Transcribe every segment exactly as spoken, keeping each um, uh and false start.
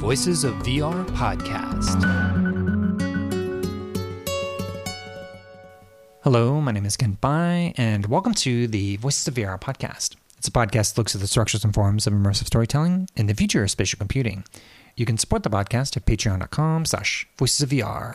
Voices of V R podcast. Hello, my name is Ken Bai, and welcome to the Voices of V R podcast. It's a podcast that looks at the structures and forms of immersive storytelling and the future of spatial computing. You can support the podcast at patreon.com slash voices of VR.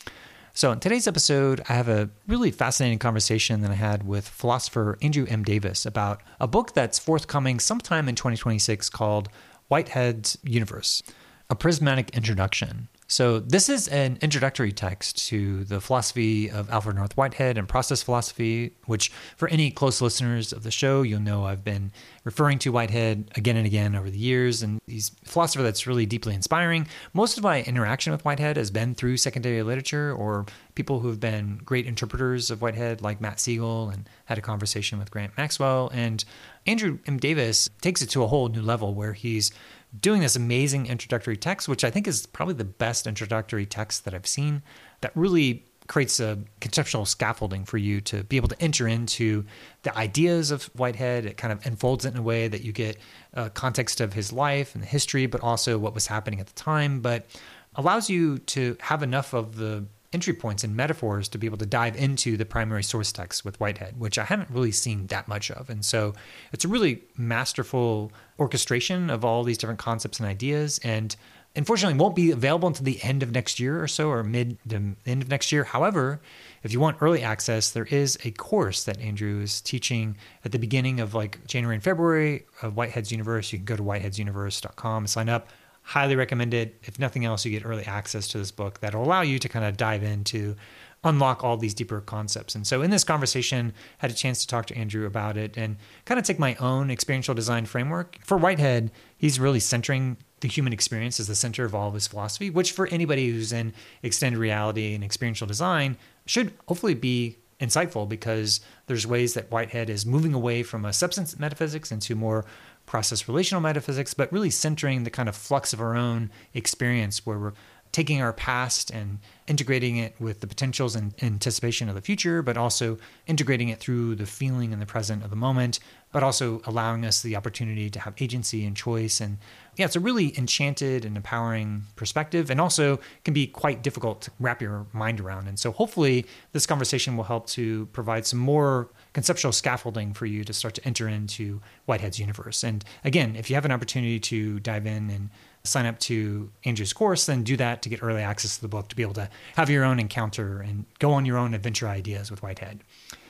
So in today's episode, I have a really fascinating conversation that I had with philosopher Andrew M. Davis about a book that's forthcoming sometime in twenty twenty-six called Whitehead's Universe, a Prismatic Introduction. So this is an introductory text to the philosophy of Alfred North Whitehead and process philosophy, which for any close listeners of the show, you'll know I've been referring to Whitehead again and again over the years. And he's a philosopher that's really deeply inspiring. Most of my interaction with Whitehead has been through secondary literature or people who have been great interpreters of Whitehead, like Matt Siegel, and had a conversation with Grant Maxwell. And Andrew M. Davis takes it to a whole new level where he's doing this amazing introductory text, which I think is probably the best introductory text that I've seen, that really creates a conceptual scaffolding for you to be able to enter into the ideas of Whitehead. It kind of unfolds it in a way that you get a context of his life and the history, but also what was happening at the time, but allows you to have enough of the entry points and metaphors to be able to dive into the primary source text with Whitehead, which I haven't really seen that much of. And so it's a really masterful orchestration of all these different concepts and ideas. And unfortunately, won't be available until the end of next year or so, or mid to end of next year. However, if you want early access, there is a course that Andrew is teaching at the beginning of like January and February of Whitehead's Universe. You can go to whiteheads universe dot com and sign up. Highly recommend it. If nothing else, you get early access to this book that'll allow you to kind of dive into, unlock all these deeper concepts. And so in this conversation, I had a chance to talk to Andrew about it and kind of take my own experiential design framework. For Whitehead, he's really centering the human experience as the center of all of his philosophy, which for anybody who's in extended reality and experiential design should hopefully be insightful, because there's ways that Whitehead is moving away from a substance metaphysics into more process relational metaphysics, but really centering the kind of flux of our own experience where we're taking our past and integrating it with the potentials and anticipation of the future, but also integrating it through the feeling and the present of the moment, but also allowing us the opportunity to have agency and choice. And yeah, it's a really enchanted and empowering perspective, and also can be quite difficult to wrap your mind around. And so hopefully this conversation will help to provide some more conceptual scaffolding for you to start to enter into Whitehead's universe. And again, if you have an opportunity to dive in and sign up to Andrew's course, then do that to get early access to the book, to be able to have your own encounter and go on your own adventure ideas with Whitehead.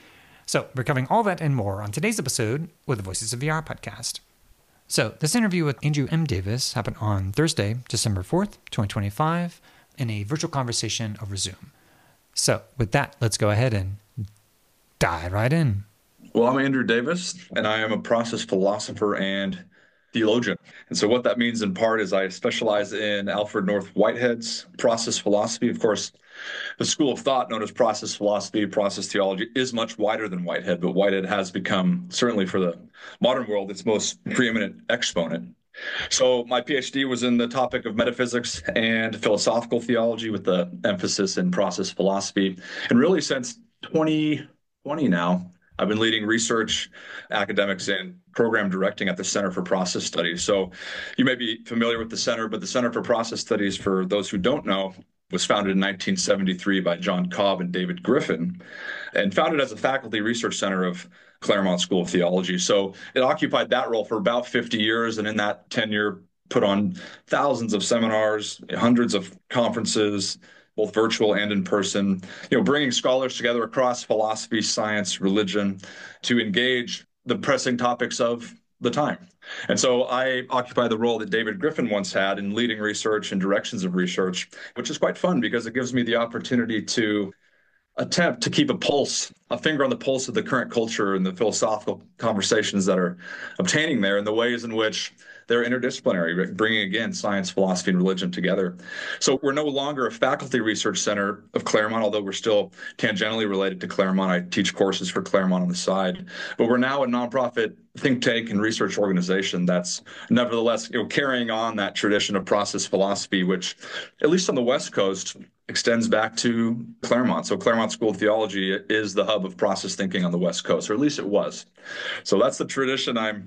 So we're covering all that and more on today's episode with the Voices of V R podcast. So this interview with Andrew M. Davis happened on Thursday, December fourth, twenty twenty-five, in a virtual conversation over Zoom. So with that, let's go ahead and dive right in. Well, I'm Andrew Davis, and I am a process philosopher and theologian. And so what that means in part is I specialize in Alfred North Whitehead's process philosophy. Of course, the school of thought known as process philosophy, process theology, is much wider than Whitehead, but Whitehead has become, certainly for the modern world, its most preeminent exponent. So my PhD was in the topic of metaphysics and philosophical theology with the emphasis in process philosophy. And really since twenty twenty now, I've been leading research, academics, and program directing at the Center for Process Studies. So you may be familiar with the center, but the Center for Process Studies, for those who don't know, was founded in nineteen seventy-three by John Cobb and David Griffin, and founded as a faculty research center of Claremont School of Theology. So it occupied that role for about fifty years, and in that tenure put on thousands of seminars, hundreds of conferences, both virtual and in person, you know, bringing scholars together across philosophy, science, religion to engage the pressing topics of the time. And so I occupy the role that David Griffin once had in leading research and directions of research, which is quite fun because it gives me the opportunity to attempt to keep a pulse, a finger on the pulse of the current culture and the philosophical conversations that are obtaining there, and the ways in which they're interdisciplinary, bringing, again, science, philosophy, and religion together. So we're no longer a faculty research center of Claremont, although we're still tangentially related to Claremont. I teach courses for Claremont on the side. But we're now a nonprofit think tank and research organization that's nevertheless, you know, carrying on that tradition of process philosophy, which, at least on the West Coast, extends back to Claremont. So Claremont School of Theology is the hub of process thinking on the West Coast, or at least it was. So that's the tradition I'm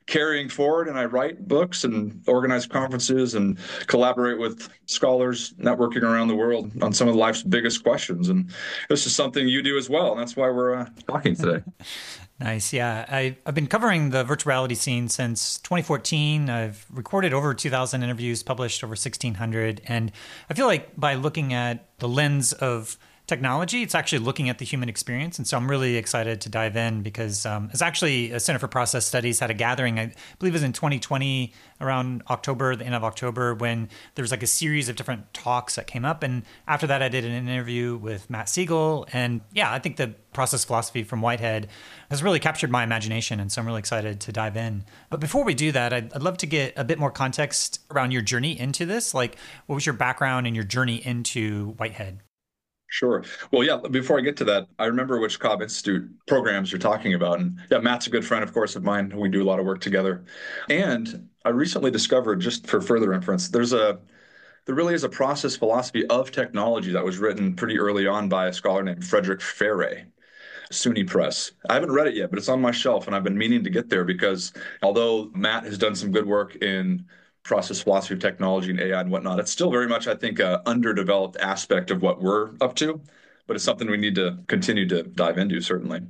carrying forward, and I write books and organize conferences and collaborate with scholars networking around the world on some of life's biggest questions. And this is something you do as well, and that's why we're uh, talking today. Nice. Yeah. I, I've been covering the virtual reality scene since twenty fourteen. I've recorded over two thousand interviews, published over sixteen hundred. And I feel like by looking at the lens of technology, it's actually looking at the human experience. And so I'm really excited to dive in because um, it's actually a Center for Process Studies had a gathering, I believe it was in twenty twenty, around October, the end of October, when there was like a series of different talks that came up. And after that, I did an interview with Matt Siegel. And yeah, I think the process philosophy from Whitehead has really captured my imagination. And so I'm really excited to dive in. But before we do that, I'd, I'd love to get a bit more context around your journey into this. Like, what was your background and your journey into Whitehead? Sure. Well, yeah, before I get to that, I remember which Cobb Institute programs you're talking about. And yeah, Matt's a good friend, of course, of mine. We do a lot of work together. And I recently discovered, just for further inference, there's a there really is a process philosophy of technology that was written pretty early on by a scholar named Frederick Ferre, SUNY Press. I haven't read it yet, but it's on my shelf, and I've been meaning to get there because although Matt has done some good work in process philosophy of technology and A I and whatnot, it's still very much, I think, an underdeveloped aspect of what we're up to, but it's something we need to continue to dive into, certainly.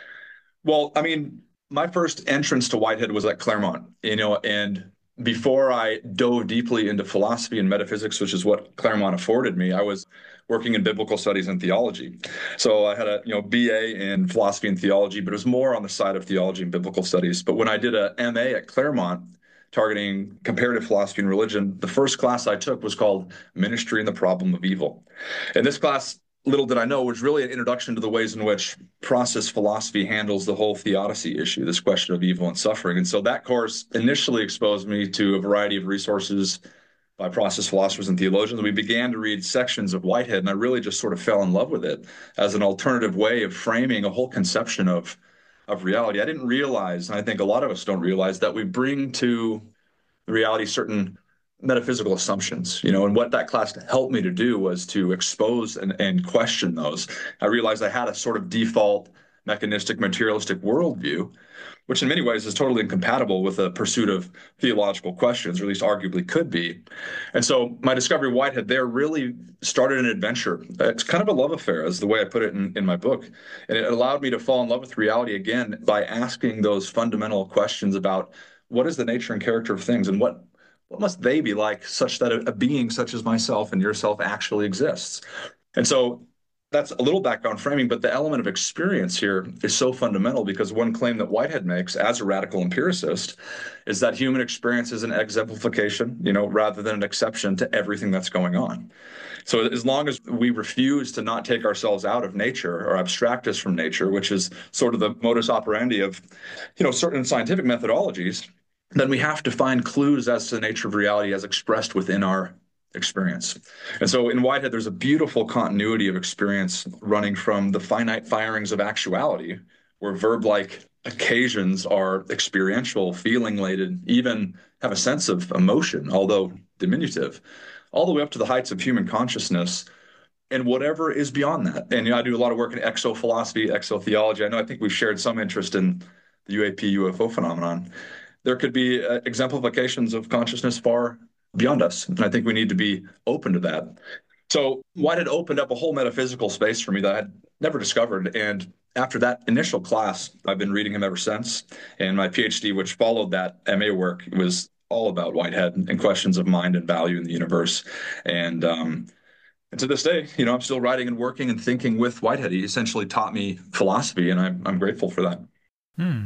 Well, I mean, my first entrance to Whitehead was at Claremont, you know, and before I dove deeply into philosophy and metaphysics, which is what Claremont afforded me, I was working in biblical studies and theology. So I had a you know B A in philosophy and theology, but it was more on the side of theology and biblical studies. But when I did a M A at Claremont, targeting comparative philosophy and religion, the first class I took was called Ministry and the Problem of Evil. And this class, little did I know, was really an introduction to the ways in which process philosophy handles the whole theodicy issue, this question of evil and suffering. And so that course initially exposed me to a variety of resources by process philosophers and theologians. We began to read sections of Whitehead, and I really just sort of fell in love with it as an alternative way of framing a whole conception of of reality. I didn't realize, and I think a lot of us don't realize, that we bring to reality certain metaphysical assumptions, you know, and what that class helped me to do was to expose and, and question those. I realized I had a sort of default mechanistic materialistic worldview, which in many ways is totally incompatible with the pursuit of theological questions, or at least arguably could be. And so my discovery of Whitehead there really started an adventure. It's kind of a love affair, is the way I put it in, in my book. And it allowed me to fall in love with reality again by asking those fundamental questions about what is the nature and character of things, and what what must they be like such that a, a being such as myself and yourself actually exists. And so that's a little background framing, but the element of experience here is so fundamental, because one claim that Whitehead makes as a radical empiricist is that human experience is an exemplification, you know, rather than an exception to everything that's going on. So as long as we refuse to not take ourselves out of nature or abstract us from nature, which is sort of the modus operandi of, you know, certain scientific methodologies, then we have to find clues as to the nature of reality as expressed within our experience. And so in Whitehead, there's a beautiful continuity of experience running from the finite firings of actuality, where verb-like occasions are experiential, feeling-laden, even have a sense of emotion, although diminutive, all the way up to the heights of human consciousness and whatever is beyond that. And you know, I do a lot of work in exophilosophy, exotheology. I know I think we've shared some interest in the U A P U F O phenomenon. There could be uh, exemplifications of consciousness far beyond us. And I think we need to be open to that. So Whitehead opened up a whole metaphysical space for me that I had never discovered. And after that initial class, I've been reading him ever since. And my PhD, which followed that M A work, was all about Whitehead and questions of mind and value in the universe. And um, and to this day, you know, I'm still writing and working and thinking with Whitehead. He essentially taught me philosophy, and I'm I'm grateful for that. Hmm.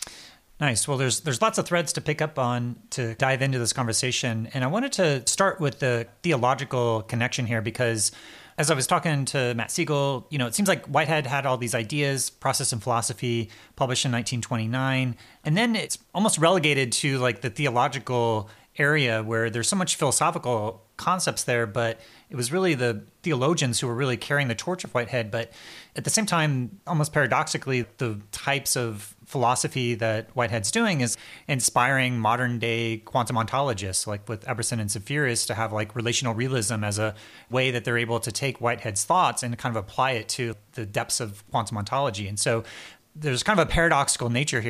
Nice. Well, there's there's lots of threads to pick up on to dive into this conversation. And I wanted to start with the theological connection here, because as I was talking to Matt Siegel, you know, it seems like Whitehead had all these ideas, Process and Philosophy, published in nineteen twenty-nine. And then it's almost relegated to like the theological area where there's so much philosophical concepts there, but it was really the theologians who were really carrying the torch of Whitehead. But at the same time, almost paradoxically, the types of philosophy that Whitehead's doing is inspiring modern day quantum ontologists, like with Eberson and Zefiris, to have like relational realism as a way that they're able to take Whitehead's thoughts and kind of apply it to the depths of quantum ontology. And so there's kind of a paradoxical nature here.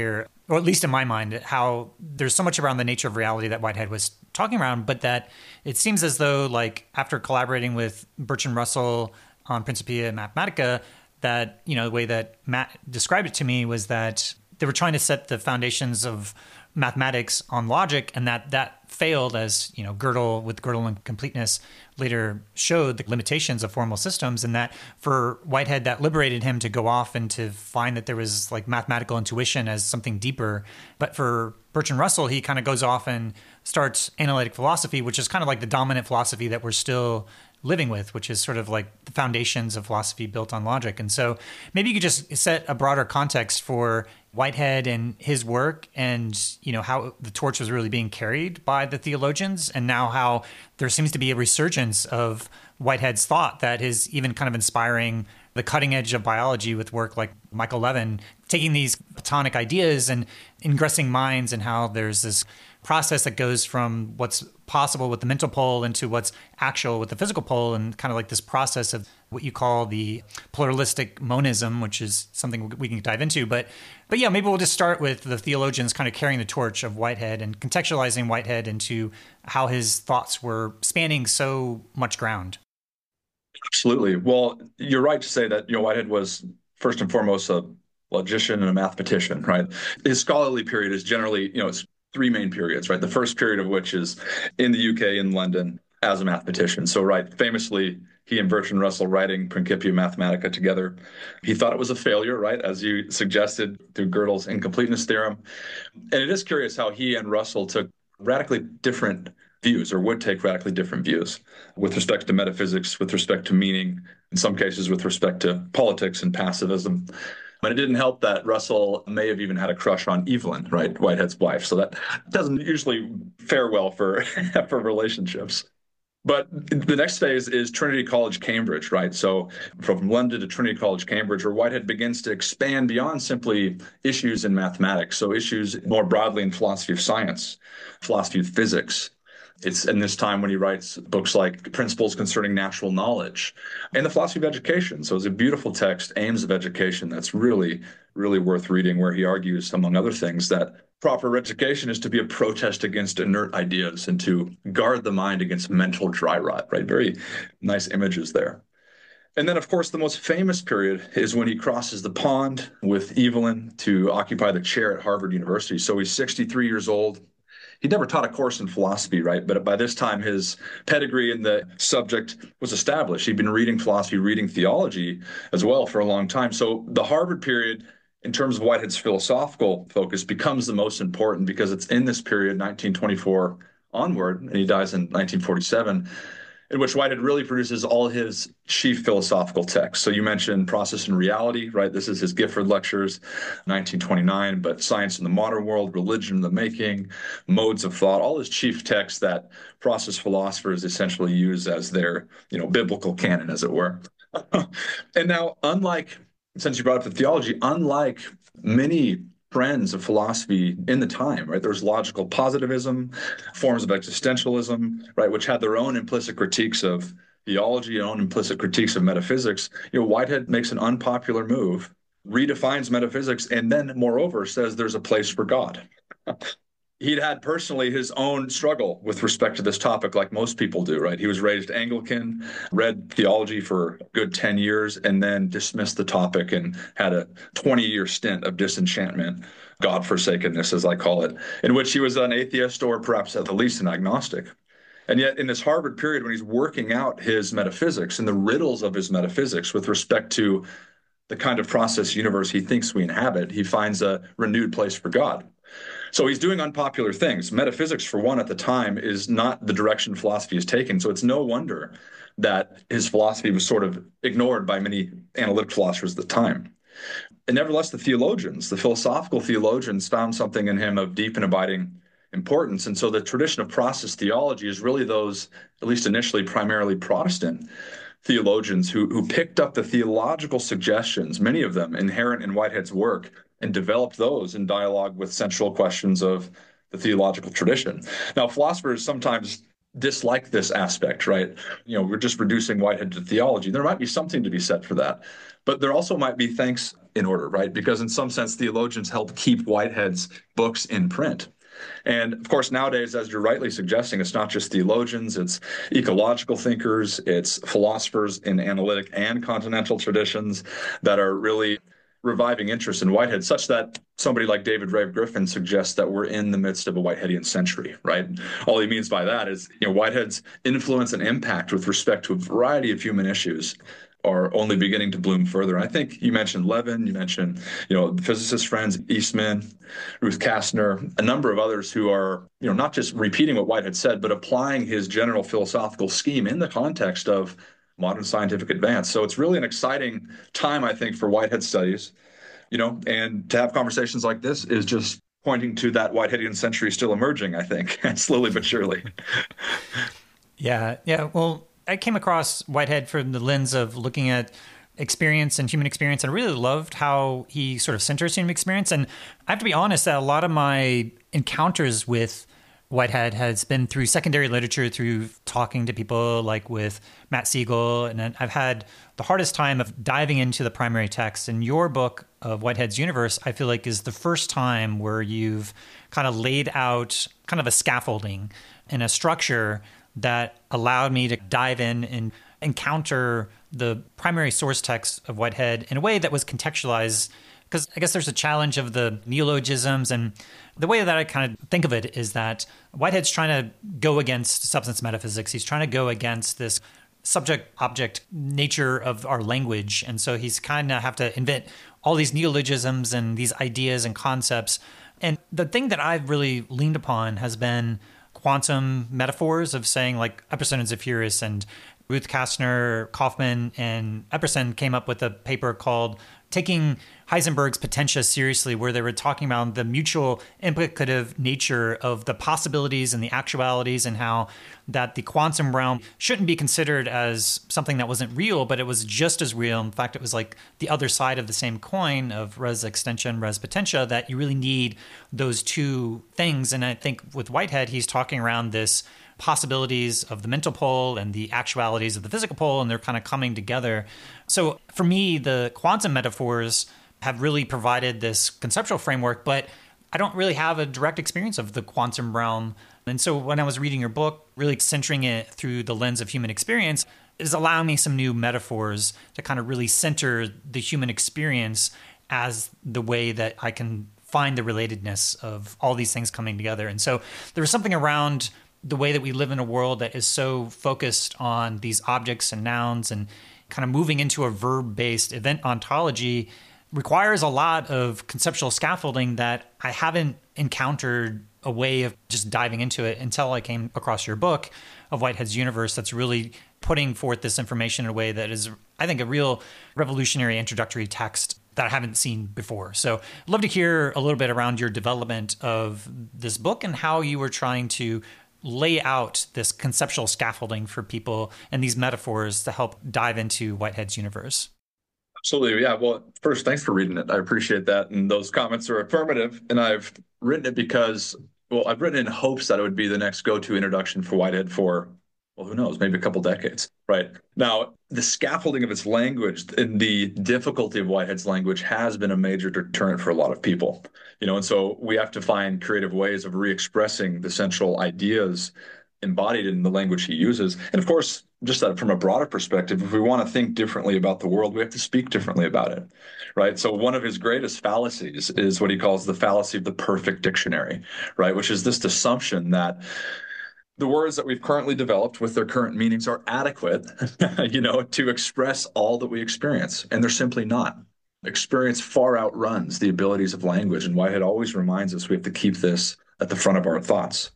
or at least in my mind, how there's so much around the nature of reality that Whitehead was talking around, but that it seems as though, like, after collaborating with Bertrand Russell on Principia Mathematica, that, you know, the way that Matt described it to me was that they were trying to set the foundations of mathematics on logic, and that that failed, as, you know, Gödel with Gödel and completeness later showed the limitations of formal systems, and that for Whitehead, that liberated him to go off and to find that there was like mathematical intuition as something deeper. But for Bertrand Russell, he kind of goes off and starts analytic philosophy, which is kind of like the dominant philosophy that we're still living with, which is sort of like the foundations of philosophy built on logic. And so maybe you could just set a broader context for Whitehead and his work, and, you know, how the torch was really being carried by the theologians, and now how there seems to be a resurgence of Whitehead's thought that is even kind of inspiring the cutting edge of biology with work like Michael Levin, taking these Platonic ideas and ingressing minds, and how there's this process that goes from what's possible with the mental pole into what's actual with the physical pole, and kind of like this process of what you call the pluralistic monism, which is something we can dive into. But but yeah, maybe we'll just start with the theologians kind of carrying the torch of Whitehead and contextualizing Whitehead into how his thoughts were spanning so much ground. Absolutely. Well, you're right to say that, you know, Whitehead was first and foremost a logician and a mathematician, right? His scholarly period is generally, you know, it's three main periods, right? The first period of which is in the U K, in London, as a mathematician. So, right, famously, he and Bertrand Russell writing Principia Mathematica together. He thought it was a failure, right, as you suggested, through Gödel's incompleteness theorem. And it is curious how he and Russell took radically different views, or would take radically different views, with respect to metaphysics, with respect to meaning, in some cases with respect to politics and pacifism. But it didn't help that Russell may have even had a crush on Evelyn, right, Whitehead's wife. So that doesn't usually fare well for, for relationships. But the next phase is Trinity College, Cambridge, right? So from London to Trinity College, Cambridge, where Whitehead begins to expand beyond simply issues in mathematics. So issues more broadly in philosophy of science, philosophy of physics. It's in this time when he writes books like Principles Concerning Natural Knowledge and the Philosophy of Education. So it's a beautiful text, Aims of Education, that's really, really worth reading, where he argues, among other things, that proper education is to be a protest against inert ideas and to guard the mind against mental dry rot, right? Very nice images there. And then, of course, the most famous period is when he crosses the pond with Evelyn to occupy the chair at Harvard University. So he's sixty-three years old. He never taught a course in philosophy, right? But by this time, his pedigree in the subject was established. He'd been reading philosophy, reading theology as well for a long time. So the Harvard period, in terms of Whitehead's philosophical focus, becomes the most important because it's in this period, nineteen twenty-four onward, and he dies in nineteen forty-seven, in which Whitehead really produces all his chief philosophical texts. So you mentioned Process and Reality, right? This is his Gifford Lectures, nineteen twenty-nine, but Science in the Modern World, Religion in the Making, Modes of Thought, all his chief texts that process philosophers essentially use as their, you know, biblical canon, as it were. And now, unlike, since you brought up the theology, unlike many trends of philosophy in the time, right? There's logical positivism, forms of existentialism, right, which had their own implicit critiques of theology, own implicit critiques of metaphysics. You know, Whitehead makes an unpopular move, redefines metaphysics, and then, moreover, says there's a place for God. He'd had personally his own struggle with respect to this topic, like most people do, right? He was raised Anglican, read theology for a good ten years, and then dismissed the topic and had a twenty-year stint of disenchantment, God-forsakenness, as I call it, in which he was an atheist or perhaps at the least an agnostic. And yet in this Harvard period, when he's working out his metaphysics and the riddles of his metaphysics with respect to the kind of process universe he thinks we inhabit, he finds a renewed place for God. So he's doing unpopular things. Metaphysics, for one, at the time, is not the direction philosophy is taken. So it's no wonder that his philosophy was sort of ignored by many analytic philosophers at the time. And nevertheless, the theologians, the philosophical theologians, found something in him of deep and abiding importance. And so the tradition of process theology is really those, at least initially, primarily Protestant theologians who, who picked up the theological suggestions, many of them inherent in Whitehead's work, and developed those in dialogue with central questions of the theological tradition. Now, philosophers sometimes dislike this aspect, right? You know, we're just reducing Whitehead to theology. There might be something to be said for that, but there also might be thanks in order, right? Because in some sense, theologians helped keep Whitehead's books in print. And of course, nowadays, as you're rightly suggesting, it's not just theologians, it's ecological thinkers, it's philosophers in analytic and continental traditions that are really reviving interest in Whitehead, such that somebody like David Rave Griffin suggests that we're in the midst of a Whiteheadian century, right? All he means by that is, you know, Whitehead's influence and impact with respect to a variety of human issues are only beginning to bloom further. I think you mentioned Levin, you mentioned, you know, physicist friends, Eastman, Ruth Kastner, a number of others who are, you know, not just repeating what Whitehead said, but applying his general philosophical scheme in the context of modern scientific advance. So it's really an exciting time, I think, for Whitehead studies, you know, and to have conversations like this is just pointing to that Whiteheadian century still emerging, I think, slowly but surely. Yeah, yeah. Well, I came across Whitehead from the lens of looking at experience and human experience, and I really loved how he sort of centers human experience. And I have to be honest that a lot of my encounters with Whitehead has been through secondary literature, through talking to people like with Matt Siegel, and I've had the hardest time of diving into the primary text. And your book of Whitehead's Universe, I feel like, is the first time where you've kind of laid out kind of a scaffolding and a structure that allowed me to dive in and encounter the primary source text of Whitehead in a way that was contextualized. Because I guess there's a challenge of the neologisms, and the way that I kind of think of it is that Whitehead's trying to go against substance metaphysics. He's trying to go against this subject-object nature of our language. And so he's kind of have to invent all these neologisms and these ideas and concepts. And the thing that I've really leaned upon has been quantum metaphors of saying like Epperson and Zephyrus, and Ruth Kastner, Kaufman, and Epperson came up with a paper called Taking Heisenberg's Potentia Seriously, where they were talking about the mutual implicative nature of the possibilities and the actualities, and how that the quantum realm shouldn't be considered as something that wasn't real, but it was just as real. In fact, it was like the other side of the same coin of res extension, res potentia, that you really need those two things. And I think with Whitehead, he's talking around this possibilities of the mental pole and the actualities of the physical pole, and they're kind of coming together. So for me, the quantum metaphors have really provided this conceptual framework, but I don't really have a direct experience of the quantum realm. And so when I was reading your book, really centering it through the lens of human experience is allowing me some new metaphors to kind of really center the human experience as the way that I can find the relatedness of all these things coming together. And so there was something around the way that we live in a world that is so focused on these objects and nouns, and kind of moving into a verb-based event ontology requires a lot of conceptual scaffolding that I haven't encountered a way of just diving into it until I came across your book of Whitehead's Universe, that's really putting forth this information in a way that is, I think, a real revolutionary introductory text that I haven't seen before. So I'd love to hear a little bit around your development of this book and how you were trying to lay out this conceptual scaffolding for people and these metaphors to help dive into Whitehead's universe. Absolutely. Yeah. Well, first, thanks for reading it. I appreciate that. And those comments are affirmative. And I've written it because, well, I've written in hopes that it would be the next go-to introduction for Whitehead for, well, who knows, maybe a couple decades, right? Now, the scaffolding of its language and the difficulty of Whitehead's language has been a major deterrent for a lot of people, you know, and so we have to find creative ways of re-expressing the central ideas embodied in the language he uses. And of course, just that from a broader perspective, if we want to think differently about the world, we have to speak differently about it, right? So one of his greatest fallacies is what he calls the fallacy of the perfect dictionary, right? Which is this assumption that the words that we've currently developed with their current meanings are adequate, you know, to express all that we experience. And they're simply not. Experience far outruns the abilities of language. And Whitehead always reminds us we have to keep this at the front of our thoughts.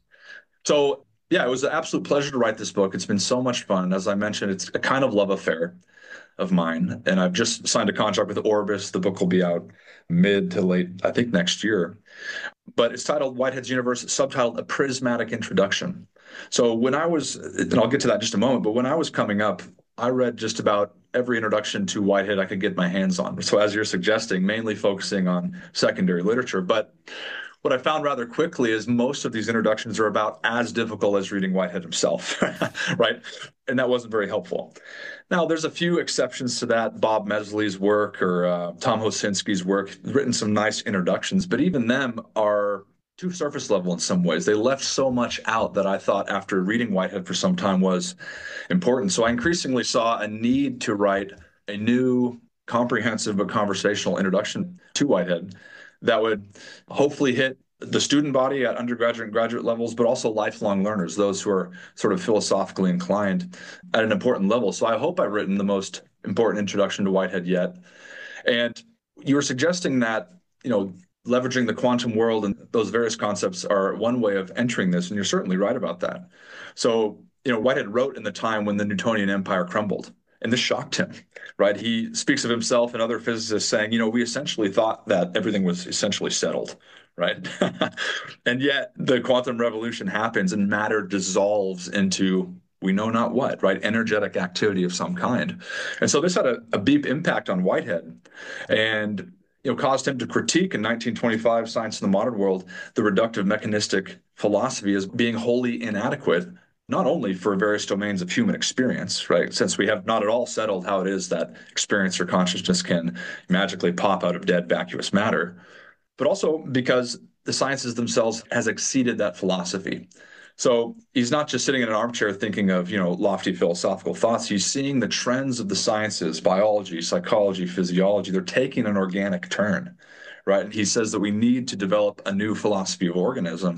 So, yeah, it was an absolute pleasure to write this book. It's been so much fun. As I mentioned, it's a kind of love affair of mine. And I've just signed a contract with Orbis. The book will be out mid to late, I think, next year. But it's titled Whitehead's Universe, subtitled A Prismatic Introduction. So when I was, and I'll get to that in just a moment, but when I was coming up, I read just about every introduction to Whitehead I could get my hands on. So as you're suggesting, mainly focusing on secondary literature. But what I found rather quickly is most of these introductions are about as difficult as reading Whitehead himself, right? And that wasn't very helpful. Now, there's a few exceptions to that. Bob Mesley's work or uh, Tom Hosinski's work, written some nice introductions, but even them are too surface level in some ways. They left so much out that I thought after reading Whitehead for some time was important. So I increasingly saw a need to write a new, comprehensive but conversational introduction to Whitehead that would hopefully hit the student body at undergraduate and graduate levels, but also lifelong learners, those who are sort of philosophically inclined at an important level. So I hope I've written the most important introduction to Whitehead yet. And you were suggesting that, you know, leveraging the quantum world and those various concepts are one way of entering this, and you're certainly right about that. So, you know, Whitehead wrote in the time when the Newtonian empire crumbled. And this shocked him, right? He speaks of himself and other physicists saying, you know, we essentially thought that everything was essentially settled, right? And yet the quantum revolution happens and matter dissolves into we know not what, right? Energetic activity of some kind. And so this had a, a deep impact on Whitehead and, you know, caused him to critique in nineteen twenty-five, Science in the Modern World, the reductive mechanistic philosophy as being wholly inadequate, not only for various domains of human experience, right? Since we have not at all settled how it is that experience or consciousness can magically pop out of dead vacuous matter, but also because the sciences themselves has exceeded that philosophy. So he's not just sitting in an armchair thinking of, you know, lofty philosophical thoughts. He's seeing the trends of the sciences, biology, psychology, physiology. They're taking an organic turn, right? And he says that we need to develop a new philosophy of organism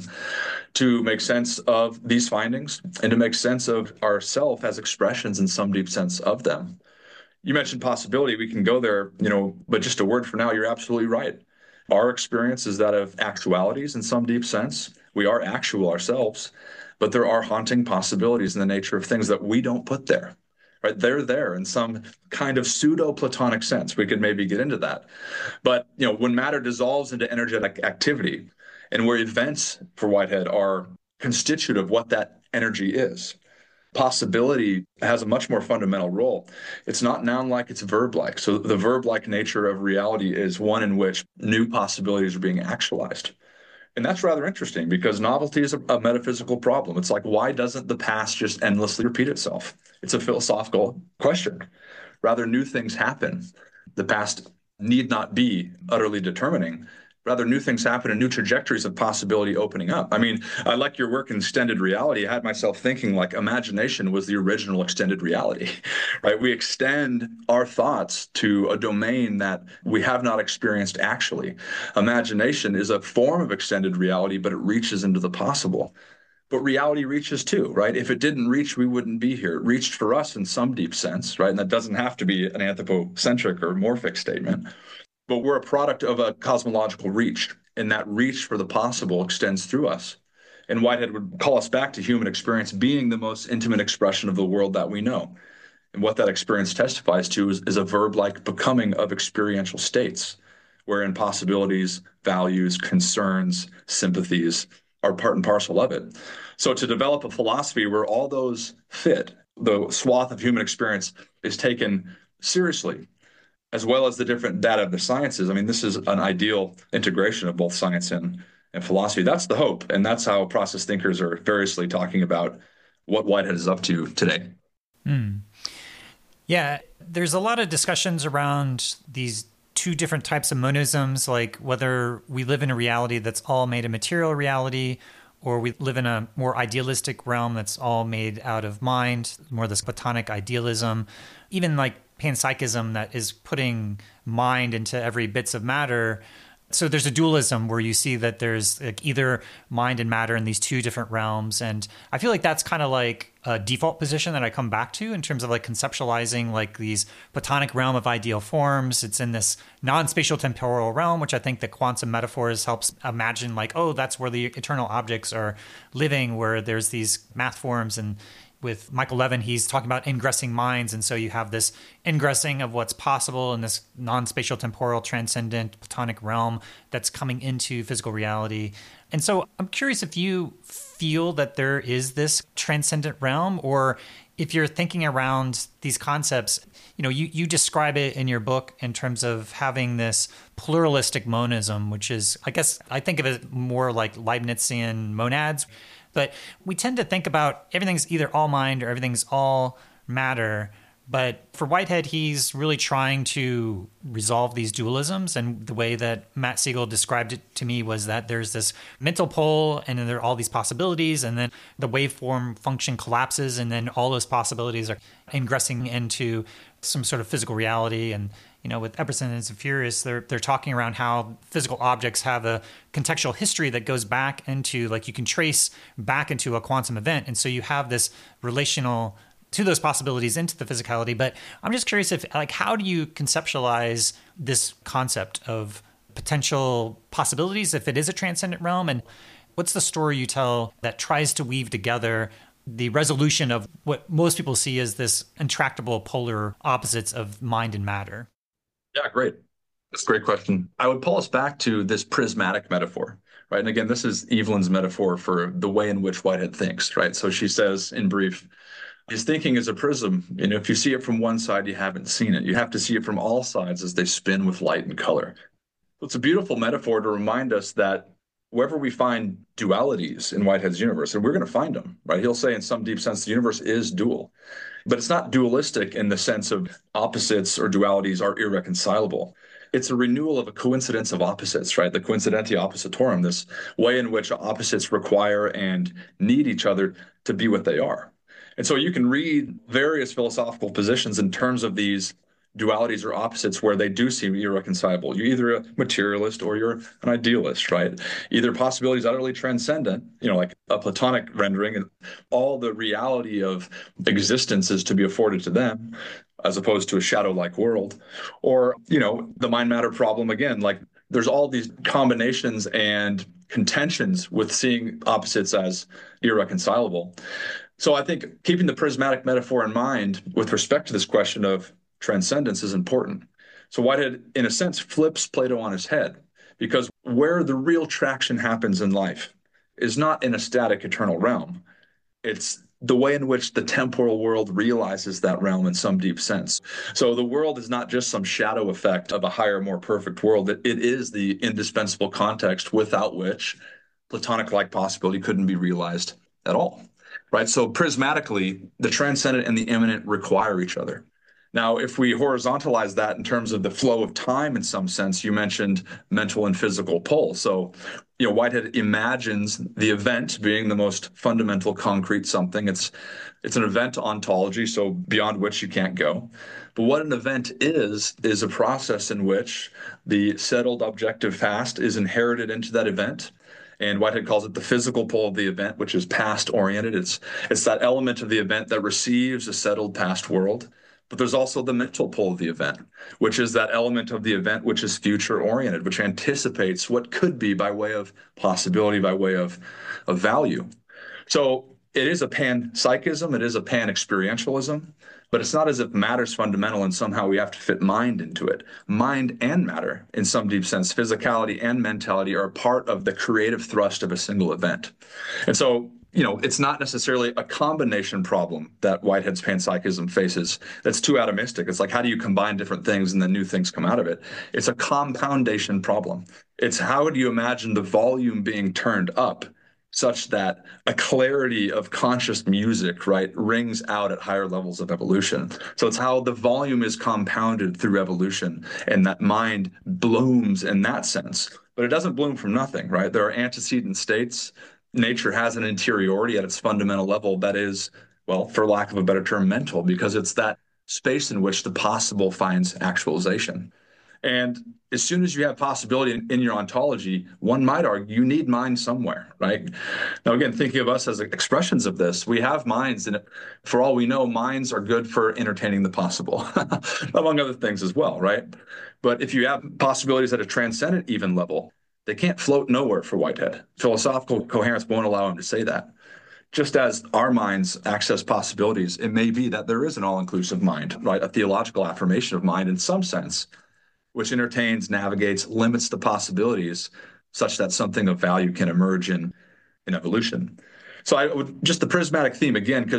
to make sense of these findings and to make sense of ourself as expressions in some deep sense of them. You mentioned possibility. We can go there, you know, but just a word for now, you're absolutely right. Our experience is that of actualities in some deep sense. We are actual ourselves, but there are haunting possibilities in the nature of things that we don't put there, right? They're there in some kind of pseudo-Platonic sense. We could maybe get into that. But, you know, when matter dissolves into energetic activity and where events for Whitehead are constitutive of what that energy is, possibility has a much more fundamental role. It's not noun-like, it's verb-like. So the verb-like nature of reality is one in which new possibilities are being actualized. And that's rather interesting because novelty is a, a metaphysical problem. It's like, why doesn't the past just endlessly repeat itself? It's a philosophical question. Rather, new things happen. The past need not be utterly determining. Rather, new things happen and new trajectories of possibility opening up. I mean, I like your work in extended reality. I had myself thinking like imagination was the original extended reality, right? We extend our thoughts to a domain that we have not experienced actually. Imagination is a form of extended reality, but it reaches into the possible. But reality reaches too, right? If it didn't reach, we wouldn't be here. It reached for us in some deep sense, right? And that doesn't have to be an anthropocentric or morphic statement. But we're a product of a cosmological reach, and that reach for the possible extends through us. And Whitehead would call us back to human experience being the most intimate expression of the world that we know. And what that experience testifies to is, is a verb-like becoming of experiential states, wherein possibilities, values, concerns, sympathies are part and parcel of it. So to develop a philosophy where all those fit, the swath of human experience is taken seriously, as well as the different data of the sciences. I mean, this is an ideal integration of both science and, and philosophy. That's the hope. And that's how process thinkers are variously talking about what Whitehead is up to today. Mm. Yeah, there's a lot of discussions around these two different types of monisms, like whether we live in a reality that's all made of material reality, or we live in a more idealistic realm that's all made out of mind, more this Platonic idealism, even like panpsychism that is putting mind into every bits of matter. So there's a dualism where you see that there's like either mind and matter in these two different realms. And I feel like that's kind of like a default position that I come back to in terms of like conceptualizing like these Platonic realm of ideal forms. It's in this non-spatial temporal realm, which I think the quantum metaphors helps imagine like, oh, that's where the eternal objects are living, where there's these math forms. And with Michael Levin, he's talking about ingressing minds. And so you have this ingressing of what's possible in this non-spatial temporal transcendent Platonic realm that's coming into physical reality. And so I'm curious if you feel that there is this transcendent realm, or if you're thinking around these concepts, you know, you, you describe it in your book in terms of having this pluralistic monism, which is, I guess, I think of it more like Leibnizian monads. But we tend to think about everything's either all mind or everything's all matter. But for Whitehead, he's really trying to resolve these dualisms. And the way that Matt Siegel described it to me was that there's this mental pole and then there are all these possibilities. And then the waveform function collapses. And then all those possibilities are ingressing into some sort of physical reality. And, you know, with Epperson and Zafirius, they're, they're talking around how physical objects have a contextual history that goes back into, like, you can trace back into a quantum event. And so you have this relational to those possibilities into the physicality. But I'm just curious if, like, how do you conceptualize this concept of potential possibilities if it is a transcendent realm? And what's the story you tell that tries to weave together the resolution of what most people see as this intractable polar opposites of mind and matter? Yeah, great. That's a great question. I would pull us back to this prismatic metaphor, right? And again, this is Evelyn's metaphor for the way in which Whitehead thinks, right? So she says in brief, his thinking is a prism. You know, if you see it from one side, you haven't seen it. You have to see it from all sides as they spin with light and color. It's a beautiful metaphor to remind us that wherever we find dualities in Whitehead's universe, and we're going to find them, right? He'll say in some deep sense, the universe is dual, but it's not dualistic in the sense of opposites or dualities are irreconcilable. It's a renewal of a coincidence of opposites, right? The coincidentia oppositorum, this way in which opposites require and need each other to be what they are. And so you can read various philosophical positions in terms of these dualities or opposites where they do seem irreconcilable. You're either a materialist or you're an idealist, right? Either possibility is utterly transcendent, you know, like a Platonic rendering, and all the reality of existence is to be afforded to them, as opposed to a shadow-like world. Or, you know, the mind-matter problem again, like there's all these combinations and contentions with seeing opposites as irreconcilable. So I think keeping the prismatic metaphor in mind with respect to this question of transcendence is important. So Whitehead, in a sense, flips Plato on his head, because where the real traction happens in life is not in a static eternal realm. It's the way in which the temporal world realizes that realm in some deep sense. So the world is not just some shadow effect of a higher, more perfect world. It, it is the indispensable context without which Platonic-like possibility couldn't be realized at all. Right? So prismatically, the transcendent and the immanent require each other. Now, if we horizontalize that in terms of the flow of time in some sense, you mentioned mental and physical pole. So, you know, Whitehead imagines the event being the most fundamental concrete something. It's it's an event ontology, so beyond which you can't go. But what an event is, is a process in which the settled objective past is inherited into that event. And Whitehead calls it the physical pole of the event, which is past-oriented. It's it's that element of the event that receives a settled past world. But there's also the mental pole of the event, which is that element of the event which is future-oriented, which anticipates what could be by way of possibility, by way of, of value. So it is a panpsychism, it is a pan-experientialism, but it's not as if matter's fundamental and somehow we have to fit mind into it. Mind and matter, in some deep sense, physicality and mentality are a part of the creative thrust of a single event. And so, you know, it's not necessarily a combination problem that Whitehead's panpsychism faces that's too atomistic. It's like, how do you combine different things and then new things come out of it? It's a compoundation problem. It's how do you imagine the volume being turned up such that a clarity of conscious music, right, rings out at higher levels of evolution. So it's how the volume is compounded through evolution and that mind blooms in that sense. But it doesn't bloom from nothing, right? There are antecedent states. Nature has an interiority at its fundamental level that is, well, for lack of a better term, mental, because it's that space in which the possible finds actualization. And as soon as you have possibility in, in your ontology, one might argue you need mind somewhere, right? Now, again, thinking of us as expressions of this, we have minds, and for all we know, minds are good for entertaining the possible, among other things as well, right? But if you have possibilities at a transcendent even level, they can't float nowhere for Whitehead. Philosophical coherence won't allow him to say that. Just as our minds access possibilities, it may be that there is an all-inclusive mind, right? A theological affirmation of mind in some sense, which entertains, navigates, limits the possibilities such that something of value can emerge in, in evolution. So I would just the prismatic theme again, because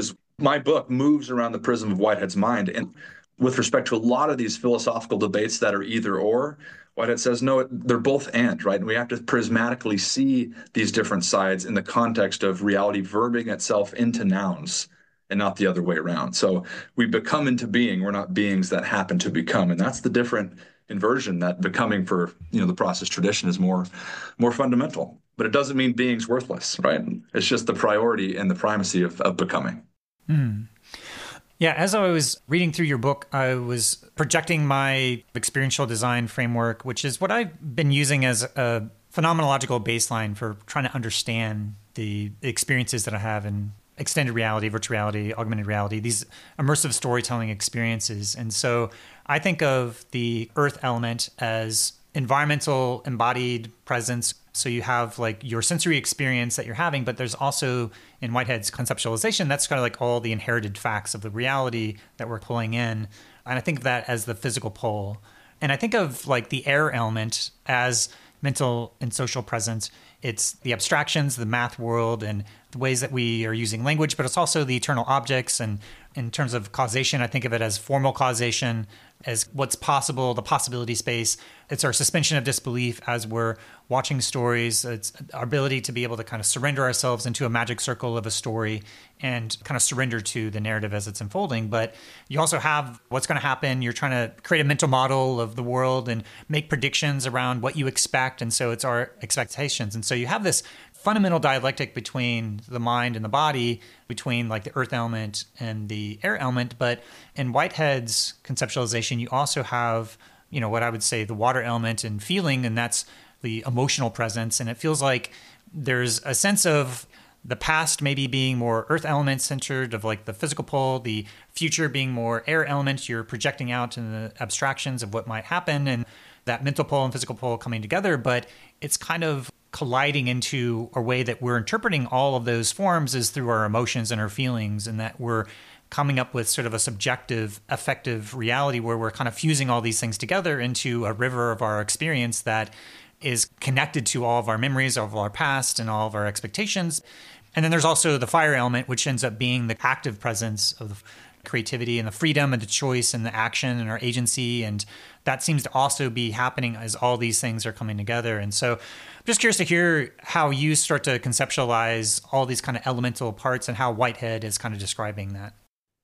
my book moves around the prism of Whitehead's mind. And with respect to a lot of these philosophical debates that are either or, Whitehead says, no, they're both and, right? And we have to prismatically see these different sides in the context of reality verbing itself into nouns and not the other way around. So we become into being. We're not beings that happen to become. And that's the different inversion that becoming for, you know, the process tradition is more, more fundamental. But it doesn't mean being's worthless, right? It's just the priority and the primacy of, of becoming. Mm. Yeah, as I was reading through your book, I was projecting my experiential design framework, which is what I've been using as a phenomenological baseline for trying to understand the experiences that I have in extended reality, virtual reality, augmented reality, these immersive storytelling experiences. And so I think of the earth element as environmental embodied presence. So you have like your sensory experience that you're having, but there's also in Whitehead's conceptualization, that's kind of like all the inherited facts of the reality that we're pulling in. And I think of that as the physical pole. And I think of like the air element as mental and social presence. It's the abstractions, the math world, and the ways that we are using language, but it's also the eternal objects. And in terms of causation, I think of it as formal causation, as what's possible, the possibility space. It's our suspension of disbelief as we're watching stories. It's our ability to be able to kind of surrender ourselves into a magic circle of a story and kind of surrender to the narrative as it's unfolding. But you also have what's going to happen. You're trying to create a mental model of the world and make predictions around what you expect. And so it's our expectations. And so you have this fundamental dialectic between the mind and the body, between like the earth element and the air element. But in Whitehead's conceptualization, you also have, you know, what I would say the water element and feeling, and that's the emotional presence. And it feels like there's a sense of the past maybe being more earth element centered, of like the physical pole, the future being more air element. You're projecting out in the abstractions of what might happen, and that mental pole and physical pole coming together. But it's kind of colliding into a way that we're interpreting all of those forms is through our emotions and our feelings, and that we're coming up with sort of a subjective, affective reality where we're kind of fusing all these things together into a river of our experience that is connected to all of our memories of our past and all of our expectations. And then there's also the fire element, which ends up being the active presence of the creativity and the freedom and the choice and the action and our agency. And that seems to also be happening as all these things are coming together. And so I'm just curious to hear how you start to conceptualize all these kind of elemental parts and how Whitehead is kind of describing that.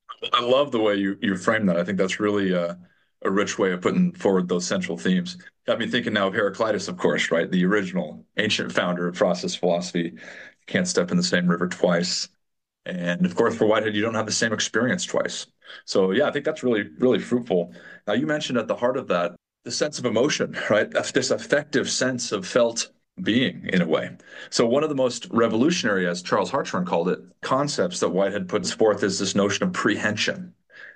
I love the way you, you frame that. I think that's really a, a rich way of putting forward those central themes. Got me thinking now of Heraclitus, of course, right? The original ancient founder of process philosophy. You can't step in the same river twice. And of course, for Whitehead, you don't have the same experience twice. So yeah, I think that's really, really fruitful. Now, you mentioned at the heart of that, the sense of emotion, right? This affective sense of felt being in a way. So one of the most revolutionary, as Charles Hartshorne called it, concepts that Whitehead puts forth is this notion of prehension.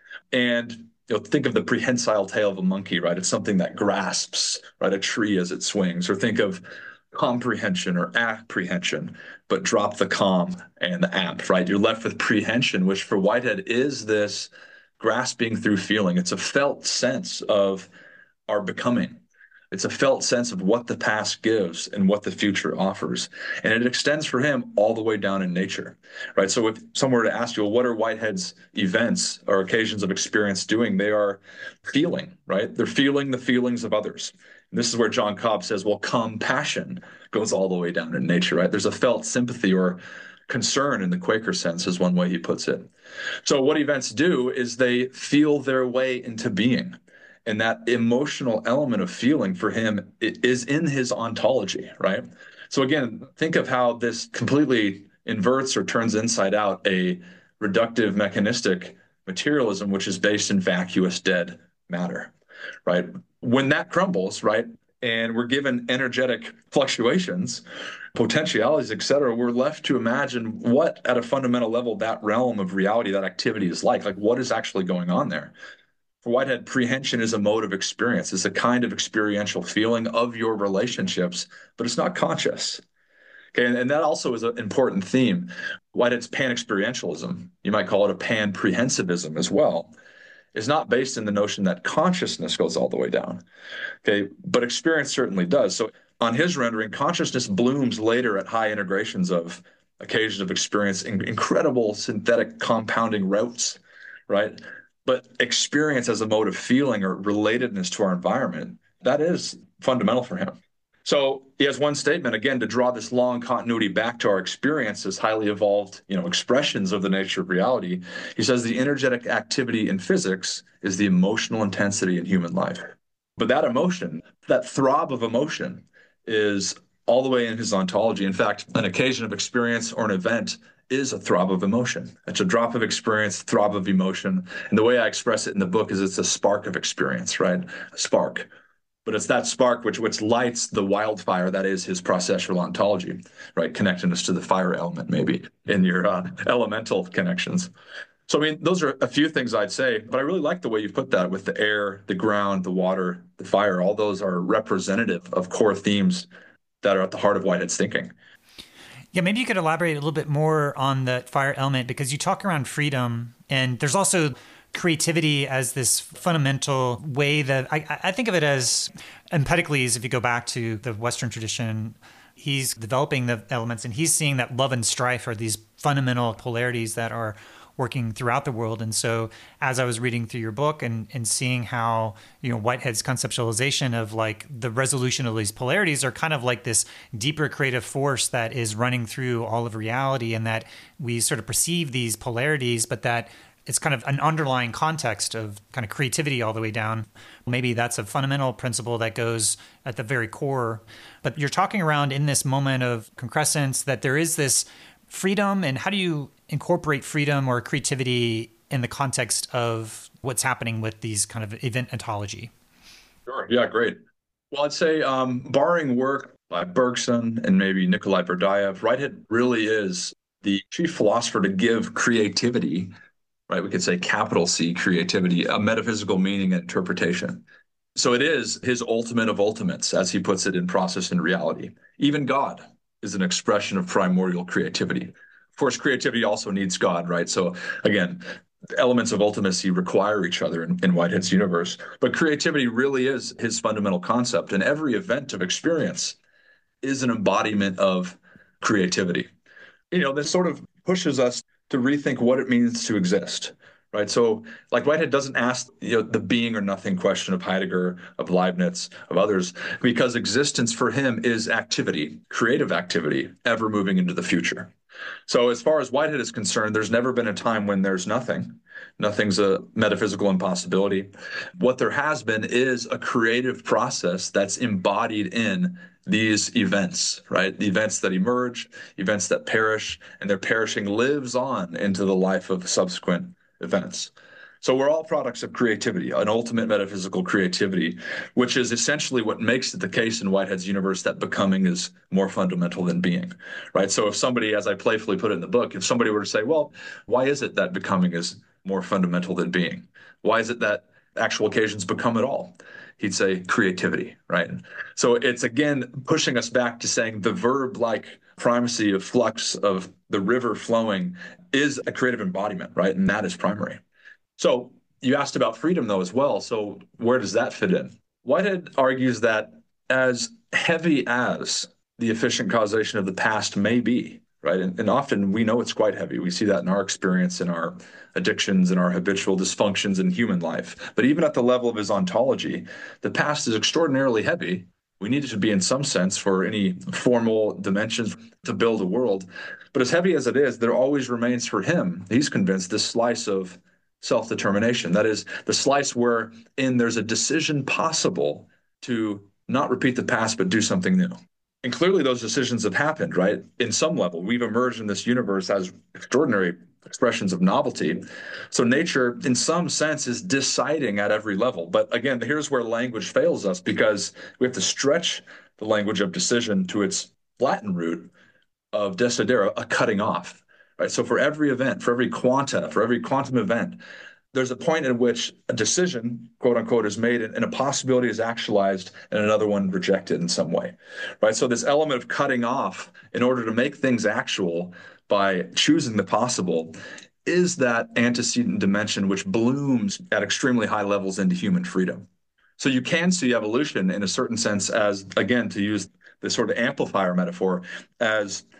And you know, think of the prehensile tail of a monkey, right? It's something that grasps, right, a tree as it swings. Or think of comprehension or apprehension, but drop the com and the app, right? You're left with prehension, which for Whitehead is this grasping through feeling. It's a felt sense of our becoming. It's a felt sense of what the past gives and what the future offers. And it extends for him all the way down in nature, right? So if someone were to ask you, well, what are Whitehead's events or occasions of experience doing? They are feeling, right? They're feeling the feelings of others. And this is where John Cobb says, well, compassion goes all the way down in nature, right? There's a felt sympathy or concern in the Quaker sense is one way he puts it. So what events do is they feel their way into being. And that emotional element of feeling for him is in his ontology, right? So again, think of how this completely inverts or turns inside out a reductive mechanistic materialism, which is based in vacuous dead matter, right? When that crumbles, right, and we're given energetic fluctuations, potentialities, et cetera, we're left to imagine what, at a fundamental level, that realm of reality, that activity is like, like what is actually going on there. For Whitehead, prehension is a mode of experience. It's a kind of experiential feeling of your relationships, but it's not conscious. Okay, and, and that also is an important theme. Whitehead's pan-experientialism, you might call it a pan-prehensivism as well, is not based in the notion that consciousness goes all the way down. Okay, but experience certainly does. So on his rendering, consciousness blooms later at high integrations of occasion of experience, in, incredible synthetic compounding routes, right? But experience as a mode of feeling or relatedness to our environment, that is fundamental for him. So he has one statement, again, to draw this long continuity back to our experience as highly evolved, you know, expressions of the nature of reality. He says the energetic activity in physics is the emotional intensity in human life. But that emotion, that throb of emotion, is all the way in his ontology. In fact, an occasion of experience or an event is a throb of emotion. It's a drop of experience, throb of emotion. And the way I express it in the book is it's a spark of experience, right? A spark. But it's that spark which which lights the wildfire that is his processual ontology, right? Connecting us to the fire element, maybe in your uh, elemental connections. So, I mean, those are a few things I'd say, but I really like the way you put that with the air, the ground, the water, the fire. All those are representative of core themes that are at the heart of Whitehead's thinking. Yeah, maybe you could elaborate a little bit more on the fire element, because you talk around freedom, and there's also creativity as this fundamental way that I, I think of it as Empedocles. If you go back to the Western tradition, he's developing the elements and he's seeing that love and strife are these fundamental polarities that are working throughout the world. And so as I was reading through your book and, and seeing how, you know, Whitehead's conceptualization of like the resolution of these polarities are kind of like this deeper creative force that is running through all of reality, and that we sort of perceive these polarities, but that it's kind of an underlying context of kind of creativity all the way down. Maybe that's a fundamental principle that goes at the very core. But you're talking around in this moment of concrescence that there is this freedom, and how do you incorporate freedom or creativity in the context of what's happening with these kind of event ontology? Sure. Yeah, great. Well, I'd say um, barring work by Bergson and maybe Nikolai Berdyaev, Whitehead really is the chief philosopher to give creativity, right? We could say capital C, creativity, a metaphysical meaning and interpretation. So it is his ultimate of ultimates, as he puts it in Process and Reality. Even God is an expression of primordial creativity. Of course, creativity also needs God, right? So again, elements of ultimacy require each other in, in Whitehead's universe. But creativity really is his fundamental concept. And every event of experience is an embodiment of creativity. You know, this sort of pushes us to rethink what it means to exist, right? So, like Whitehead doesn't ask, you know, the being or nothing question of Heidegger, of Leibniz, of others, because existence for him is activity, creative activity, ever moving into the future. So, as far as Whitehead is concerned, there's never been a time when there's nothing. Nothing's a metaphysical impossibility. What there has been is a creative process that's embodied in these events, right? The events that emerge, events that perish, and their perishing lives on into the life of subsequent events. So we're all products of creativity, an ultimate metaphysical creativity, which is essentially what makes it the case in Whitehead's universe that becoming is more fundamental than being, right? So if somebody, as I playfully put it in the book, if somebody were to say, well, why is it that becoming is more fundamental than being? Why is it that actual occasions become at all? He'd say creativity, right? So it's again pushing us back to saying the verb-like primacy of flux of the river flowing is a creative embodiment, right? And that is primary. So you asked about freedom, though, as well. So where does that fit in? Whitehead argues that as heavy as the efficient causation of the past may be, right? And, and often we know it's quite heavy. We see that in our experience, in our addictions, in our habitual dysfunctions in human life. But even at the level of his ontology, the past is extraordinarily heavy. We need it to be in some sense for any formal dimensions to build a world. But as heavy as it is, there always remains for him, he's convinced, this slice of self-determination. That is the slice wherein there's a decision possible to not repeat the past, but do something new. And clearly those decisions have happened, right? In some level, we've emerged in this universe as extraordinary expressions of novelty. So nature, in some sense, is deciding at every level. But again, here's where language fails us, because we have to stretch the language of decision to its Latin root of decidere, a cutting off, right? So for every event, for every quanta, for every quantum event, there's a point at which a decision, quote unquote, is made and a possibility is actualized and another one rejected in some way, right? So this element of cutting off in order to make things actual by choosing the possible is that antecedent dimension which blooms at extremely high levels into human freedom. So you can see evolution in a certain sense as, again, to use this sort of amplifier metaphor, as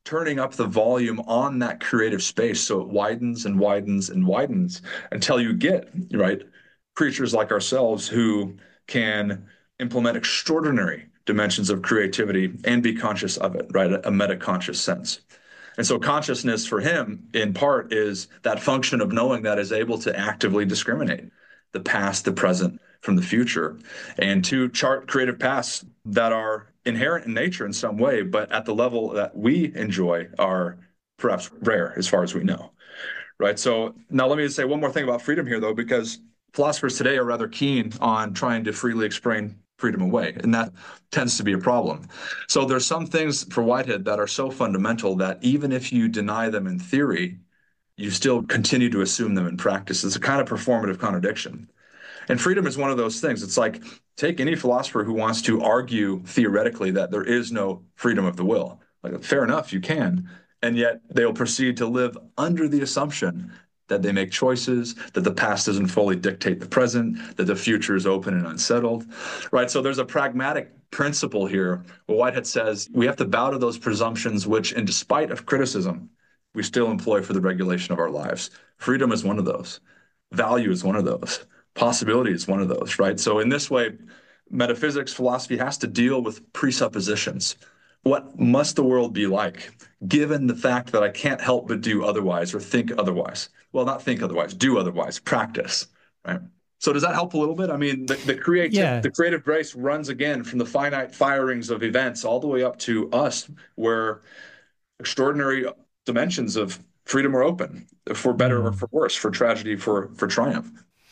turning up the volume on that creative space so it widens and widens and widens until you get, right, creatures like ourselves who can implement extraordinary dimensions of creativity and be conscious of it, right? A, a meta-conscious sense. And so consciousness for him, in part, is that function of knowing that is able to actively discriminate the past, the present from the future, and to chart creative paths that are inherent in nature in some way, but at the level that we enjoy are perhaps rare as far as we know, right? So now let me just say one more thing about freedom here, though, because philosophers today are rather keen on trying to freely explain freedom away, and that tends to be a problem. So there's some things for Whitehead that are so fundamental that even if you deny them in theory, you still continue to assume them in practice. It's a kind of performative contradiction. And freedom is one of those things. It's like take any philosopher who wants to argue theoretically that there is no freedom of the will. Like, fair enough, you can. And yet they'll proceed to live under the assumption that they make choices, that the past doesn't fully dictate the present, that the future is open and unsettled, right? So there's a pragmatic principle here where Whitehead says we have to bow to those presumptions which, in despite of criticism, we still employ for the regulation of our lives. Freedom is one of those. Value is one of those. Possibility is one of those, right? So in this way, metaphysics, philosophy has to deal with presuppositions. What must the world be like, given the fact that I can't help but do otherwise or think otherwise? Well, not think otherwise, do otherwise, practice, right? So does that help a little bit? I mean, the, the creative Yeah. the creative grace runs again from the finite firings of events all the way up to us, where extraordinary dimensions of freedom are open, for better or for worse, for tragedy, for for triumph.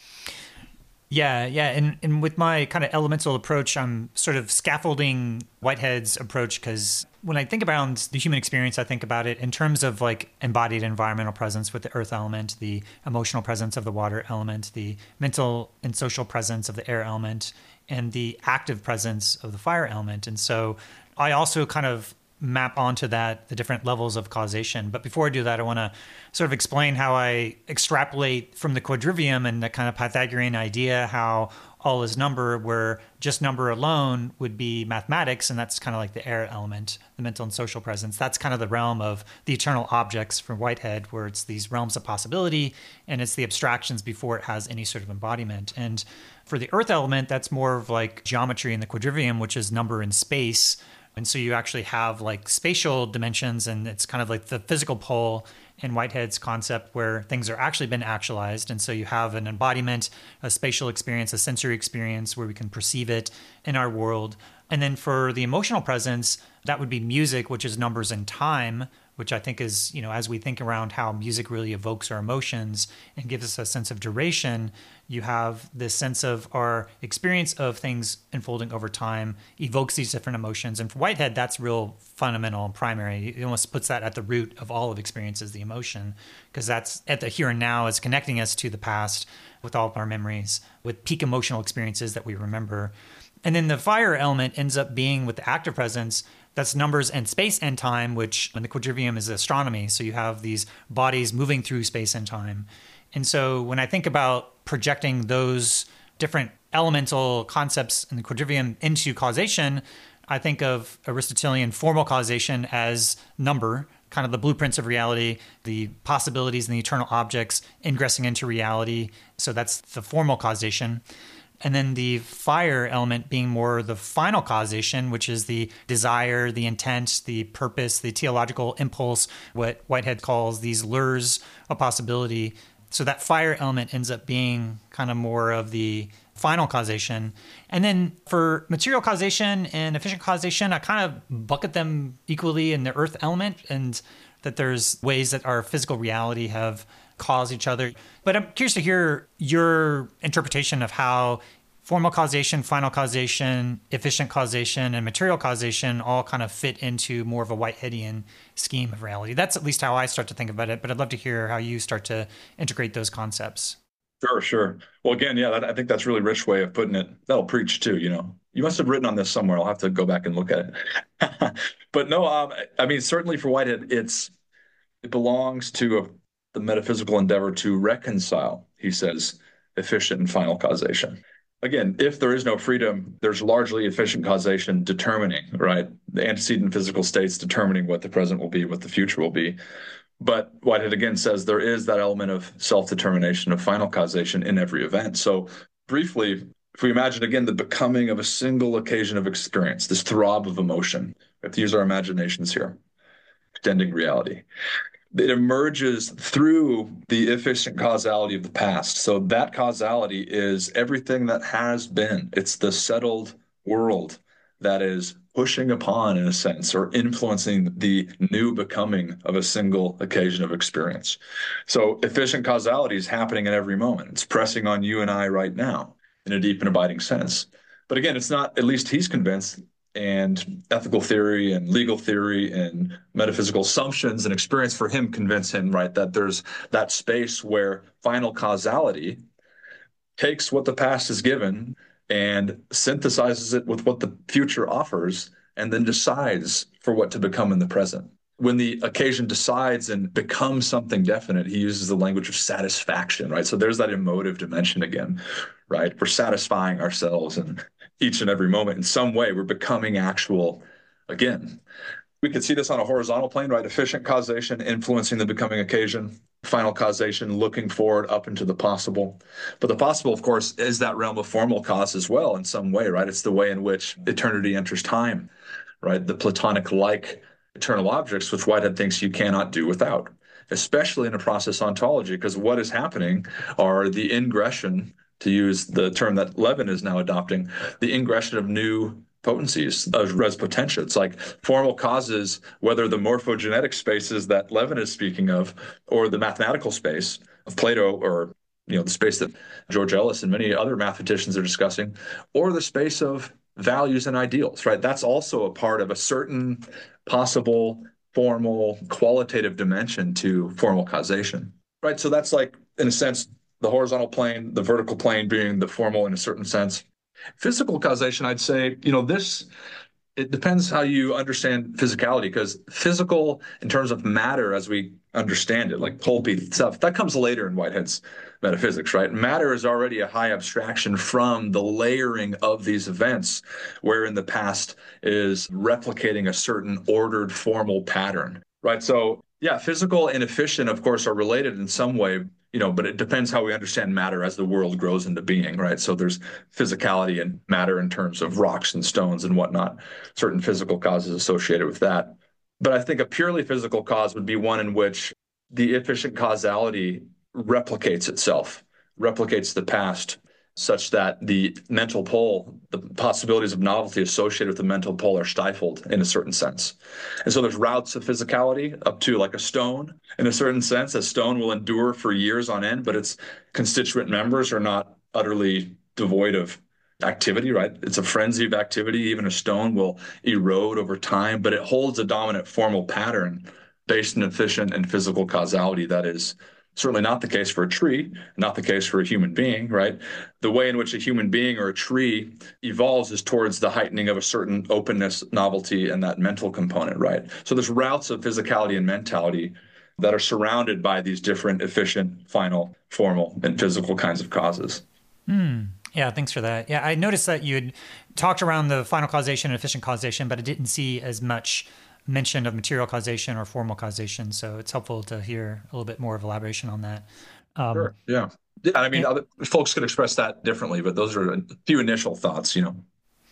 Yeah, yeah. And, and with my kind of elemental approach, I'm sort of scaffolding Whitehead's approach because when I think about the human experience, I think about it in terms of like embodied environmental presence with the earth element, the emotional presence of the water element, the mental and social presence of the air element, and the active presence of the fire element. And so I also kind of map onto that the different levels of causation. But before I do that, I want to sort of explain how I extrapolate from the quadrivium and the kind of Pythagorean idea how all is number, where just number alone would be mathematics, and that's kind of like the air element, the mental and social presence. That's kind of the realm of the eternal objects for Whitehead, where it's these realms of possibility, and it's the abstractions before it has any sort of embodiment. And for the earth element, that's more of like geometry in the quadrivium, which is number in space. And so you actually have like spatial dimensions, and it's kind of like the physical pole in Whitehead's concept where things are actually been actualized. And so you have an embodiment, a spatial experience, a sensory experience where we can perceive it in our world. And then for the emotional presence, that would be music, which is numbers in time, which I think is, you know, as we think around how music really evokes our emotions and gives us a sense of duration, you have this sense of our experience of things unfolding over time evokes these different emotions. And for Whitehead, that's real fundamental and primary. He almost puts that at the root of all of experiences, the emotion, because that's at the here and now is connecting us to the past with all of our memories, with peak emotional experiences that we remember. And then the fire element ends up being with the active presence, that's numbers and space and time, which in the quadrivium is astronomy. So you have these bodies moving through space and time. And so when I think about projecting those different elemental concepts in the quadrivium into causation, I think of Aristotelian formal causation as number, kind of the blueprints of reality, the possibilities and the eternal objects ingressing into reality. So that's the formal causation. And then the fire element being more the final causation, which is the desire, the intent, the purpose, the teleological impulse, what Whitehead calls these lures of possibility. So that fire element ends up being kind of more of the final causation. And then for material causation and efficient causation, I kind of bucket them equally in the earth element, and that there's ways that our physical reality have cause each other. But I'm curious to hear your interpretation of how formal causation, final causation, efficient causation, and material causation all kind of fit into more of a Whiteheadian scheme of reality. That's at least how I start to think about it, but I'd love to hear how you start to integrate those concepts. Sure, sure. Well, again, yeah, that, I think that's a really rich way of putting it. That'll preach too, you know. You must have written on this somewhere. I'll have to go back and look at it. But no, um, I mean, certainly for Whitehead, it's it belongs to a the metaphysical endeavor to reconcile, he says, efficient and final causation. Again, if there is no freedom, there's largely efficient causation determining, right? The antecedent physical states determining what the present will be, what the future will be. But Whitehead again says there is that element of self-determination of final causation in every event. So briefly, if we imagine again the becoming of a single occasion of experience, this throb of emotion, we have to use our imaginations here, extending reality. It emerges through the efficient causality of the past. So that causality is everything that has been. It's the settled world that is pushing upon, in a sense, or influencing the new becoming of a single occasion of experience. So efficient causality is happening in every moment. It's pressing on you and I right now in a deep and abiding sense. But again, it's not, at least he's convinced, and ethical theory and legal theory and metaphysical assumptions and experience for him convince him, right, that there's that space where final causality takes what the past has given and synthesizes it with what the future offers and then decides for what to become in the present. When the occasion decides and becomes something definite, he uses the language of satisfaction, right? So there's that emotive dimension again, right? We're satisfying ourselves and each and every moment in some way, we're becoming actual again. We could see this on a horizontal plane, right? Efficient causation influencing the becoming occasion, final causation looking forward up into the possible. But the possible, of course, is that realm of formal cause as well in some way, right? It's the way in which eternity enters time, right? The Platonic-like eternal objects, which Whitehead thinks you cannot do without, especially in a process ontology, because what is happening are the ingression, to use the term that Levin is now adopting, the ingression of new potencies, of res potentia. It's like formal causes, whether the morphogenetic spaces that Levin is speaking of, or the mathematical space of Plato, or you know the space that George Ellis and many other mathematicians are discussing, or the space of values and ideals, right? That's also a part of a certain possible formal qualitative dimension to formal causation, right? So that's like, in a sense, the horizontal plane, the vertical plane being the formal in a certain sense. Physical causation, I'd say, you know, this, it depends how you understand physicality, because physical in terms of matter as we understand it, like pulpy stuff, that comes later in Whitehead's metaphysics, right? Matter is already a high abstraction from the layering of these events, wherein the past is replicating a certain ordered formal pattern, right? So yeah, physical and efficient, of course, are related in some way, you know, but it depends how we understand matter as the world grows into being, right? So there's physicality and matter in terms of rocks and stones and whatnot, certain physical causes associated with that. But I think a purely physical cause would be one in which the efficient causality replicates itself, replicates the past, such that the mental pole, the possibilities of novelty associated with the mental pole are stifled in a certain sense. And so there's routes of physicality up to like a stone. In a certain sense, a stone will endure for years on end, but its constituent members are not utterly devoid of activity, right? It's a frenzy of activity. Even a stone will erode over time, but it holds a dominant formal pattern based on efficient and physical causality that is certainly not the case for a tree, not the case for a human being, right? The way in which a human being or a tree evolves is towards the heightening of a certain openness, novelty, and that mental component, right? So there's routes of physicality and mentality that are surrounded by these different efficient, final, formal, and physical kinds of causes. Hmm. Yeah, thanks for that. Yeah, I noticed that you had talked around the final causation and efficient causation, but I didn't see as much mention of material causation or formal causation. So it's helpful to hear a little bit more of elaboration on that. Um, sure. Yeah. Yeah. I mean, and, other folks could express that differently, but those are a few initial thoughts, you know.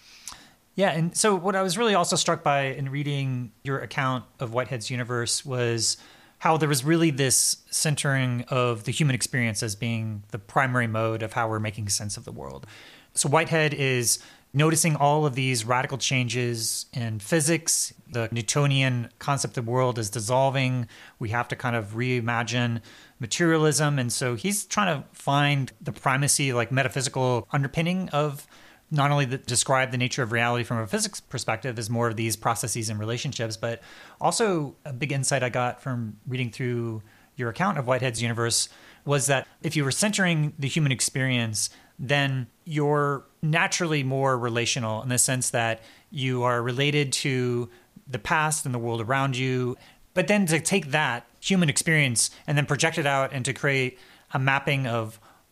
Yeah. And so what I was really also struck by in reading your account of Whitehead's universe was how there was really this centering of the human experience as being the primary mode of how we're making sense of the world. So Whitehead is noticing all of these radical changes in physics. The Newtonian concept of the world is dissolving. We have to kind of reimagine materialism. And so he's trying to find the primacy, like metaphysical underpinning of not only the, describe the nature of reality from a physics perspective as more of these processes and relationships, but also a big insight I got from reading through your account of Whitehead's universe was that if you were centering the human experience, then you're naturally more relational in the sense that you are related to the past and the world around you. But then to take that human experience and then project it out and to create a mapping of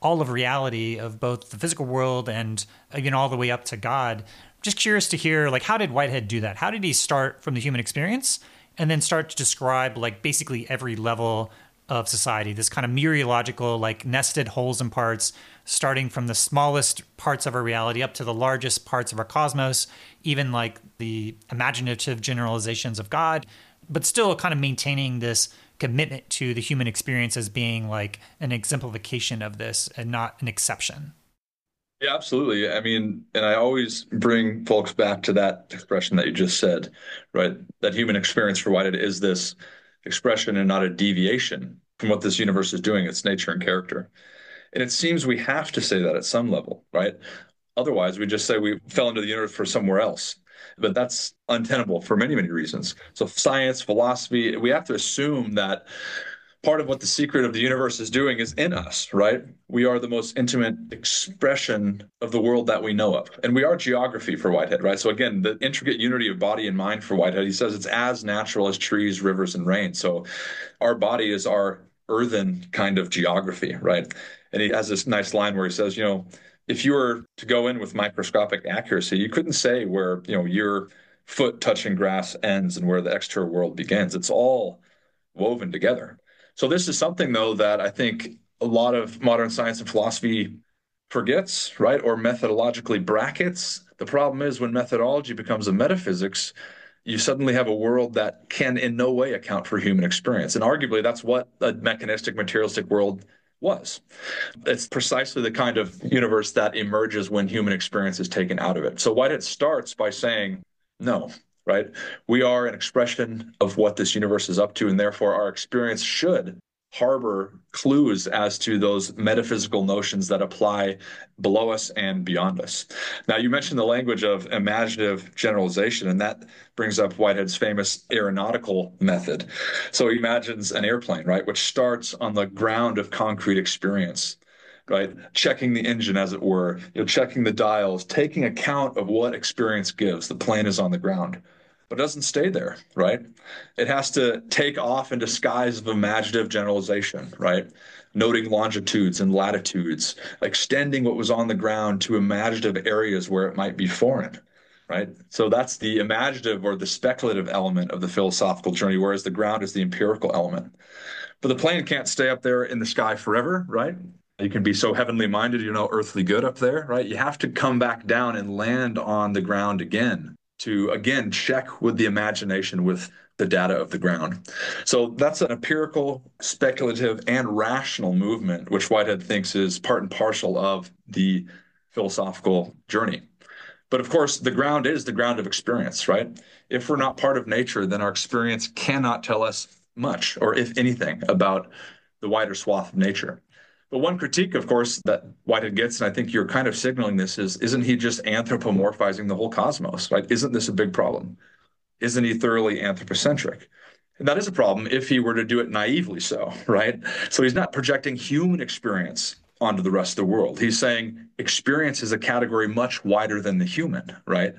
all of reality of both the physical world and, again, all the way up to God. Just curious to hear, like, how did Whitehead do that? How did he start from the human experience and then start to describe, like, basically every level of society, this kind of mereological, like, nested wholes and parts, starting from the smallest parts of our reality up to the largest parts of our cosmos, even like the imaginative generalizations of God, but still kind of maintaining this commitment to the human experience as being like an exemplification of this and not an exception. Yeah, absolutely. I mean, and I always bring folks back to that expression that you just said, right? That human experience for Whitehead is this expression and not a deviation from what this universe is doing, its nature and character. And it seems we have to say that at some level, right? Otherwise, we just say we fell into the universe for somewhere else. But that's untenable for many, many reasons. So science, philosophy, we have to assume that part of what the secret of the universe is doing is in us, right? We are the most intimate expression of the world that we know of. And we are geography for Whitehead, right? So again, the intricate unity of body and mind for Whitehead, he says it's as natural as trees, rivers, and rain. So our body is our earthen kind of geography, right? And he has this nice line where he says, you know, if you were to go in with microscopic accuracy, you couldn't say where, you know, your foot touching grass ends and where the external world begins. It's all woven together. So this is something, though, that I think a lot of modern science and philosophy forgets, right? Or methodologically brackets. The problem is when methodology becomes a metaphysics, you suddenly have a world that can in no way account for human experience. And arguably, that's what a mechanistic, materialistic world was. It's precisely the kind of universe that emerges when human experience is taken out of it. So Whitehead starts by saying, no, right? We are an expression of what this universe is up to, and therefore our experience should harbor clues as to those metaphysical notions that apply below us and beyond us. Now, you mentioned the language of imaginative generalization, and that brings up Whitehead's famous aeronautical method. So he imagines an airplane, right, which starts on the ground of concrete experience, right? Checking the engine, as it were, you know, checking the dials, taking account of what experience gives. The plane is on the ground, but it doesn't stay there, right? It has to take off into skies of imaginative generalization, right? Noting longitudes and latitudes, extending what was on the ground to imaginative areas where it might be foreign, right? So that's the imaginative or the speculative element of the philosophical journey, whereas the ground is the empirical element. But the plane can't stay up there in the sky forever, right? You can be so heavenly minded, you know, earthly good up there, right? You have to come back down and land on the ground again to, again, check with the imagination, with the data of the ground. So that's an empirical, speculative, and rational movement, which Whitehead thinks is part and parcel of the philosophical journey. But of course, the ground is the ground of experience, right? If we're not part of nature, then our experience cannot tell us much, or if anything, about the wider swath of nature. But one critique, of course, that Whitehead gets, and I think you're kind of signaling this, is isn't he just anthropomorphizing the whole cosmos, right? Isn't this a big problem? Isn't he thoroughly anthropocentric? And that is a problem if he were to do it naively so, right? So he's not projecting human experience onto the rest of the world. He's saying experience is a category much wider than the human, right?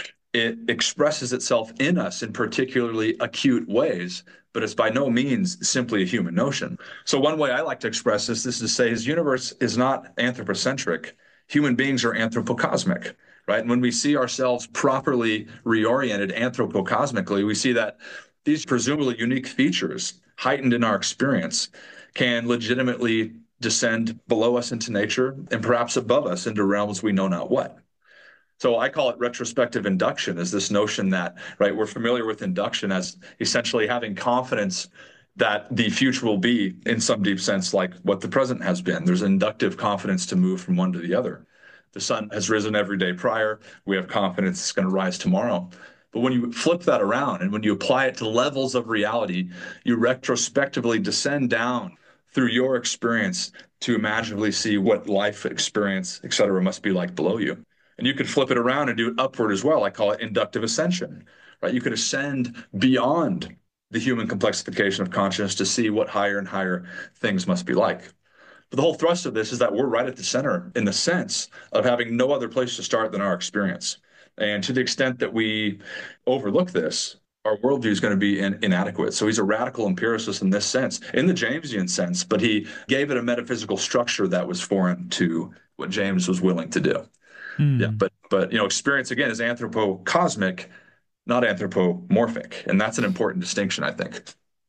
It expresses itself in us in particularly acute ways, but it's by no means simply a human notion. So one way I like to express this, this is to say his universe is not anthropocentric. Human beings are anthropocosmic, right? And when we see ourselves properly reoriented anthropocosmically, we see that these presumably unique features heightened in our experience can legitimately descend below us into nature and perhaps above us into realms we know not what. So I call it retrospective induction, is this notion that, right, we're familiar with induction as essentially having confidence that the future will be, in some deep sense, like what the present has been. There's inductive confidence to move from one to the other. The sun has risen every day prior. We have confidence it's going to rise tomorrow. But when you flip that around and when you apply it to levels of reality, you retrospectively descend down through your experience to imaginatively see what life experience, et cetera, must be like below you. And you could flip it around and do it upward as well. I call it inductive ascension, right? You could ascend beyond the human complexification of consciousness to see what higher and higher things must be like. But the whole thrust of this is that we're right at the center in the sense of having no other place to start than our experience. And to the extent that we overlook this, our worldview is going to be in, inadequate. So he's a radical empiricist in this sense, in the Jamesian sense, but he gave it a metaphysical structure that was foreign to what James was willing to do. Yeah, Hmm. but but you know, experience again is anthropocosmic, not anthropomorphic, and that's an important distinction, I think.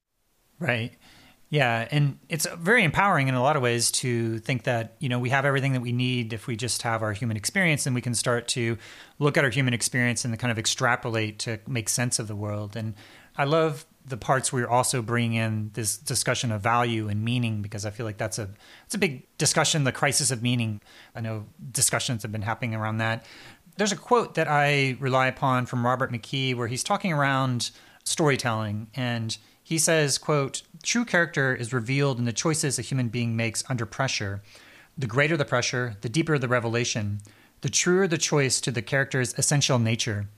Right. Yeah, and it's very empowering in a lot of ways to think that, you know, we have everything that we need if we just have our human experience, and we can start to look at our human experience and kind of extrapolate to make sense of the world. And I love the parts where you're also bringing in this discussion of value and meaning, because I feel like that's a it's a big discussion, the crisis of meaning. I know discussions have been happening around that. There's a quote that I rely upon from Robert McKee where he's talking around storytelling, and he says, quote, "True character is revealed in the choices a human being makes under pressure. The greater the pressure, the deeper the revelation, the truer the choice to the character's essential nature."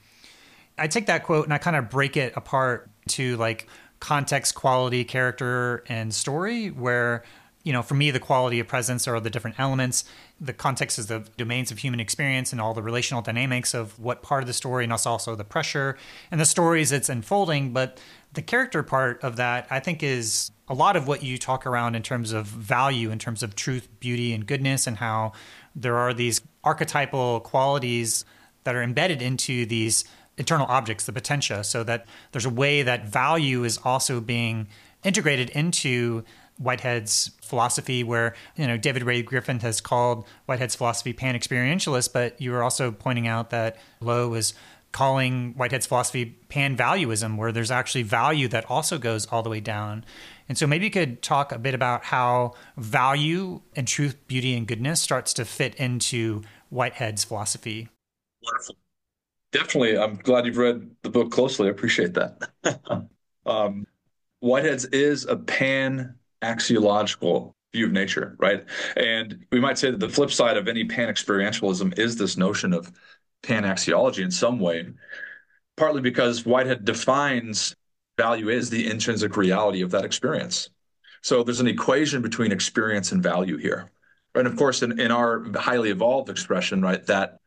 I take that quote and I kind of break it apart to like context, quality, character, and story, where, you know, for me, the quality of presence are the different elements. The context is the domains of human experience and all the relational dynamics of what part of the story, and also also the pressure and the stories it's unfolding. But the character part of that, I think, is a lot of what you talk around in terms of value, in terms of truth, beauty, and goodness, and how there are these archetypal qualities that are embedded into these internal objects, the potentia, so that there's a way that value is also being integrated into Whitehead's philosophy, where, you know, David Ray Griffin has called Whitehead's philosophy pan-experientialist, but you were also pointing out that Lowe is calling Whitehead's philosophy pan-valuism, where there's actually value that also goes all the way down. And so maybe you could talk a bit about how value and truth, beauty, and goodness starts to fit into Whitehead's philosophy. Wonderful. Definitely. I'm glad you've read the book closely. I appreciate that. um, Whitehead's is a pan-axiological view of nature, right? And we might say that the flip side of any pan-experientialism is this notion of pan-axiology in some way, partly because Whitehead defines value as the intrinsic reality of that experience. So there's an equation between experience and value here. And of course, in, in our highly evolved expression, right, that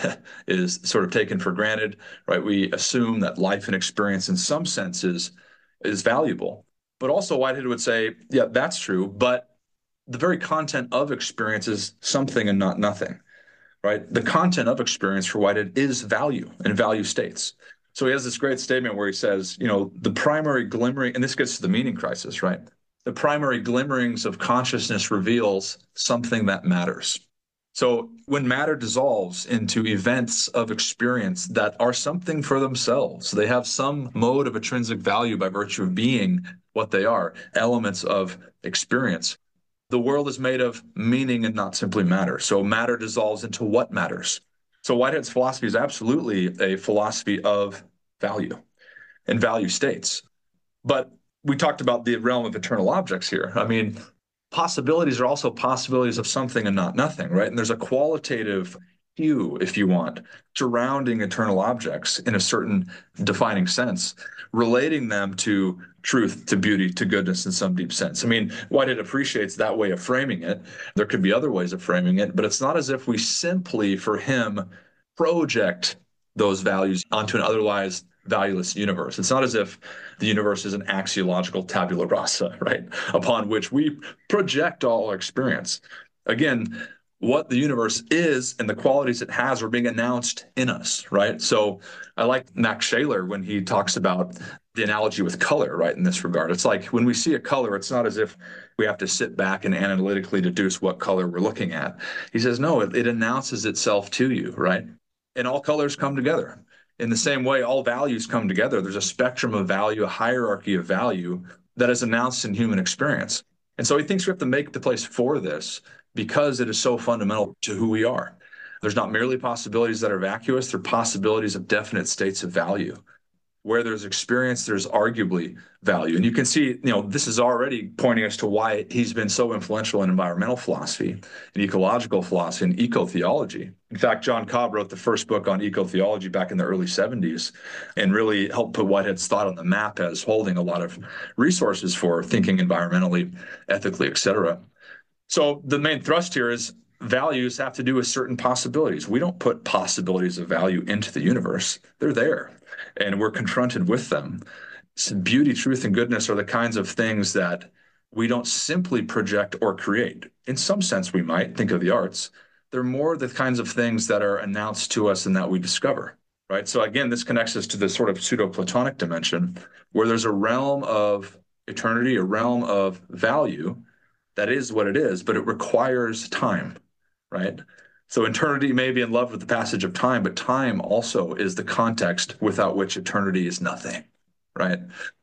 is sort of taken for granted, right? We assume that life and experience in some senses is valuable. But also Whitehead would say, yeah, that's true, but the very content of experience is something and not nothing, right? The content of experience for Whitehead is value and value states. So he has this great statement where he says, you know, the primary glimmering, and this gets to the meaning crisis, right? The primary glimmerings of consciousness reveals something that matters. So when matter dissolves into events of experience that are something for themselves, they have some mode of intrinsic value by virtue of being what they are, elements of experience. The world is made of meaning and not simply matter. So matter dissolves into what matters. So Whitehead's philosophy is absolutely a philosophy of value and value states. But we talked about the realm of eternal objects here. I mean, possibilities are also possibilities of something and not nothing, right? And there's a qualitative hue, if you want, surrounding eternal objects in a certain defining sense, relating them to truth, to beauty, to goodness in some deep sense. I mean, Whitehead appreciates that way of framing it. There could be other ways of framing it, but it's not as if we simply, for him, project those values onto an otherwise valueless universe. It's not as if the universe is an axiological tabula rasa, right, upon which we project all our experience. Again, what the universe is and the qualities it has are being announced in us, right? So I like Max Shaler when he talks about the analogy with color, right, in this regard. It's like when we see a color, it's not as if we have to sit back and analytically deduce what color we're looking at. He says, no, it, it announces itself to you, right? And all colors come together. In the same way, all values come together. There's a spectrum of value, a hierarchy of value that is announced in human experience. And so he thinks we have to make the place for this because it is so fundamental to who we are. There's not merely possibilities that are vacuous, they're possibilities of definite states of value. Where there's experience, there's arguably value. And you can see, you know, this is already pointing us to why he's been so influential in environmental philosophy and ecological philosophy and eco-theology. In fact, John Cobb wrote the first book on eco-theology back in the early seventies and really helped put Whitehead's thought on the map as holding a lot of resources for thinking environmentally, ethically, et cetera. So the main thrust here is values have to do with certain possibilities. We don't put possibilities of value into the universe. They're there. and we're confronted with them. So beauty, truth, and goodness are the kinds of things that we don't simply project or create. In some sense, we might think of the arts. They're more the kinds of things that are announced to us and that we discover, right? So again, this connects us to the sort of pseudo-Platonic dimension where there's a realm of eternity, a realm of value that is what it is, but it requires time, right? So eternity may be in love with the passage of time, but time also is the context without which eternity is nothing, right?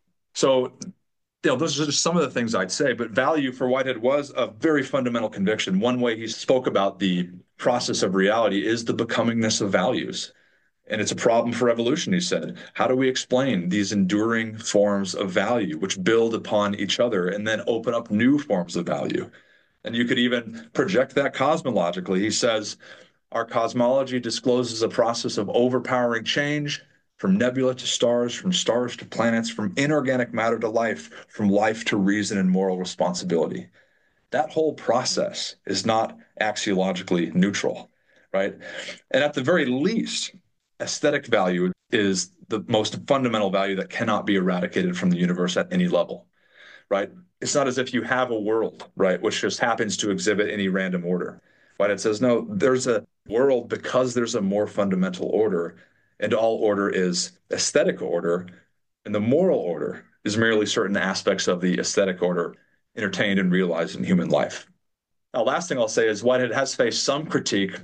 So, you know, those are just some of the things I'd say, but value for Whitehead was a very fundamental conviction. One way he spoke about the process of reality is the becomingness of values. And it's a problem for evolution, he said. How do we explain these enduring forms of value, which build upon each other and then open up new forms of value? And you could even project that cosmologically. He says, our cosmology discloses a process of overpowering change from nebula to stars, from stars to planets, from inorganic matter to life, from life to reason and moral responsibility. That whole process is not axiologically neutral, right? And at the very least, aesthetic value is the most fundamental value that cannot be eradicated from the universe at any level, right? It's not as if you have a world, right, which just happens to exhibit any random order. But it says, no, there's a world because there's a more fundamental order, and all order is aesthetic order, and the moral order is merely certain aspects of the aesthetic order entertained and realized in human life. Now, last thing I'll say is Whitehead has faced some critique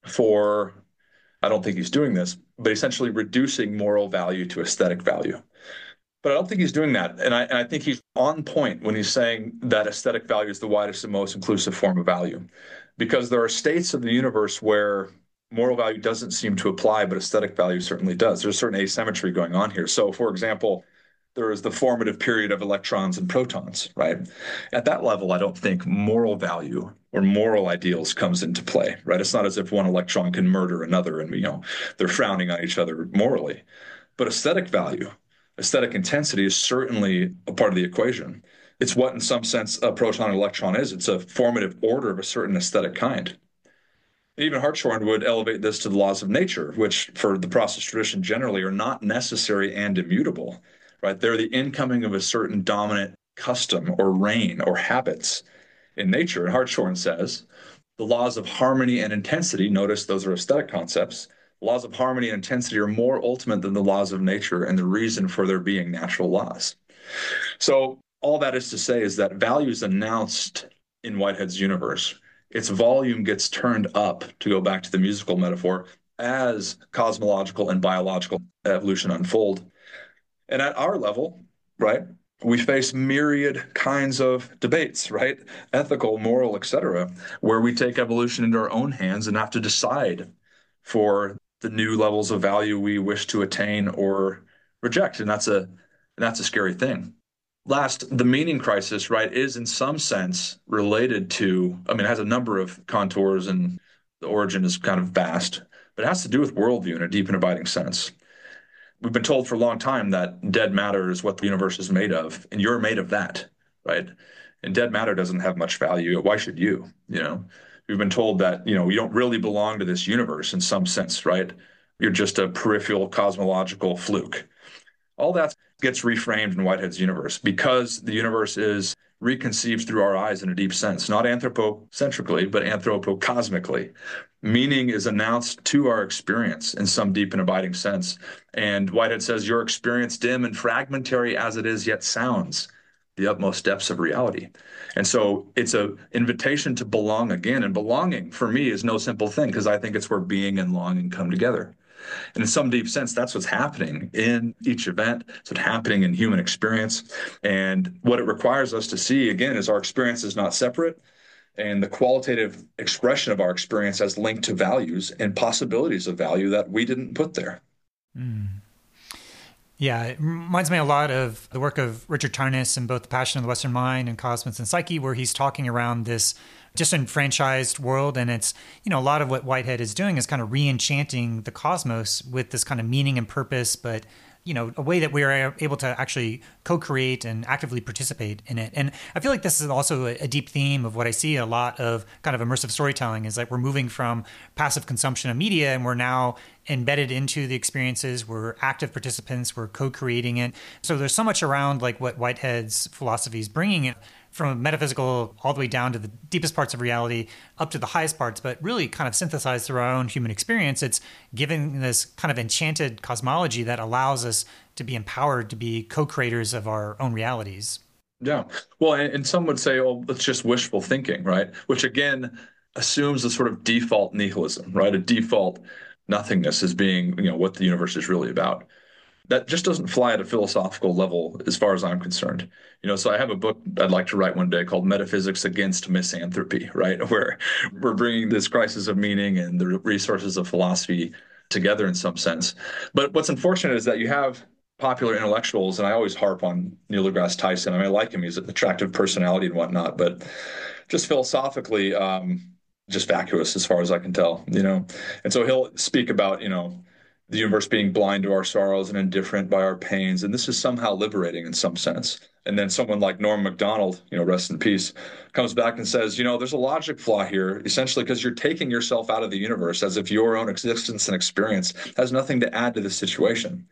for, I don't think he's doing this, but essentially reducing moral value to aesthetic value. But I don't think he's doing that. And I, and I think he's on point when he's saying that aesthetic value is the widest and most inclusive form of value. Because there are states of the universe where moral value doesn't seem to apply, but aesthetic value certainly does. There's a certain asymmetry going on here. So, for example, there is the formative period of electrons and protons, right? At that level, I don't think moral value or moral ideals comes into play, right? It's not as if one electron can murder another and, you know, they're frowning on each other morally. But aesthetic value, aesthetic intensity is certainly a part of the equation. It's what, in some sense, a proton and electron is. It's a formative order of a certain aesthetic kind. Even Hartshorne would elevate this to the laws of nature, which for the process tradition generally are not necessary and immutable, right? They're the incoming of a certain dominant custom or reign or habits in nature. And Hartshorne says, the laws of harmony and intensity, notice those are aesthetic concepts, laws of harmony and intensity are more ultimate than the laws of nature and the reason for their being natural laws. So all that is to say is that value is announced in Whitehead's universe. Its volume gets turned up, to go back to the musical metaphor, as cosmological and biological evolution unfold. And at our level, right, we face myriad kinds of debates, right? Ethical, moral, et cetera, where we take evolution into our own hands and have to decide for the new levels of value we wish to attain or reject. And that's a, and that's a scary thing. Last, the meaning crisis, right, is in some sense related to, I mean, it has a number of contours and the origin is kind of vast, but it has to do with worldview in a deep and abiding sense. We've been told for a long time that dead matter is what the universe is made of, and you're made of that, right? And dead matter doesn't have much value. Why should you? You know, we've been told that, you know, you don't really belong to this universe in some sense, right? You're just a peripheral cosmological fluke. All that gets reframed in Whitehead's universe because the universe is reconceived through our eyes in a deep sense, not anthropocentrically, but anthropocosmically. Meaning is announced to our experience in some deep and abiding sense. And Whitehead says, your experience, dim and fragmentary as it is, yet sounds the utmost depths of reality. And so it's an invitation to belong again. And belonging, for me, is no simple thing because I think it's where being and longing come together. And in some deep sense, that's what's happening in each event. It's what's happening in human experience. And what it requires us to see, again, is our experience is not separate. And the qualitative expression of our experience as linked to values and possibilities of value that we didn't put there. Mm. Yeah, it reminds me a lot of the work of Richard Tarnas in both The Passion of the Western Mind and Cosmos and Psyche, where he's talking around this disenfranchised world. And it's, you know, a lot of what Whitehead is doing is kind of re-enchanting the cosmos with this kind of meaning and purpose, but, you know, a way that we are able to actually co-create and actively participate in it. And I feel like this is also a, a deep theme of what I see a lot of kind of immersive storytelling is like we're moving from passive consumption of media and we're now embedded into the experiences. We're active participants. We're co-creating it. So there's so much around like what Whitehead's philosophy is bringing it from metaphysical all the way down to the deepest parts of reality up to the highest parts, but really kind of synthesized through our own human experience. It's giving this kind of enchanted cosmology that allows us to be empowered to be co-creators of our own realities. Yeah. Well, and, and some would say, oh, it's just wishful thinking, right? Which again assumes a sort of default nihilism, right? A default nothingness as being, you know, what the universe is really about. That just doesn't fly at a philosophical level as far as I'm concerned. You know, so I have a book I'd like to write one day called Metaphysics Against Misanthropy, right? Where we're bringing this crisis of meaning and the resources of philosophy together in some sense. But what's unfortunate is that you have popular intellectuals, and I always harp on Neil deGrasse Tyson. I mean, I like him. He's an attractive personality and whatnot, but just philosophically, um, just vacuous as far as I can tell, you know? And so he'll speak about, you know, the universe being blind to our sorrows and indifferent by our pains. And this is somehow liberating in some sense. And then someone like Norm Macdonald, you know, rest in peace, comes back and says, you know, there's a logic flaw here, essentially because you're taking yourself out of the universe as if your own existence and experience has nothing to add to the situation.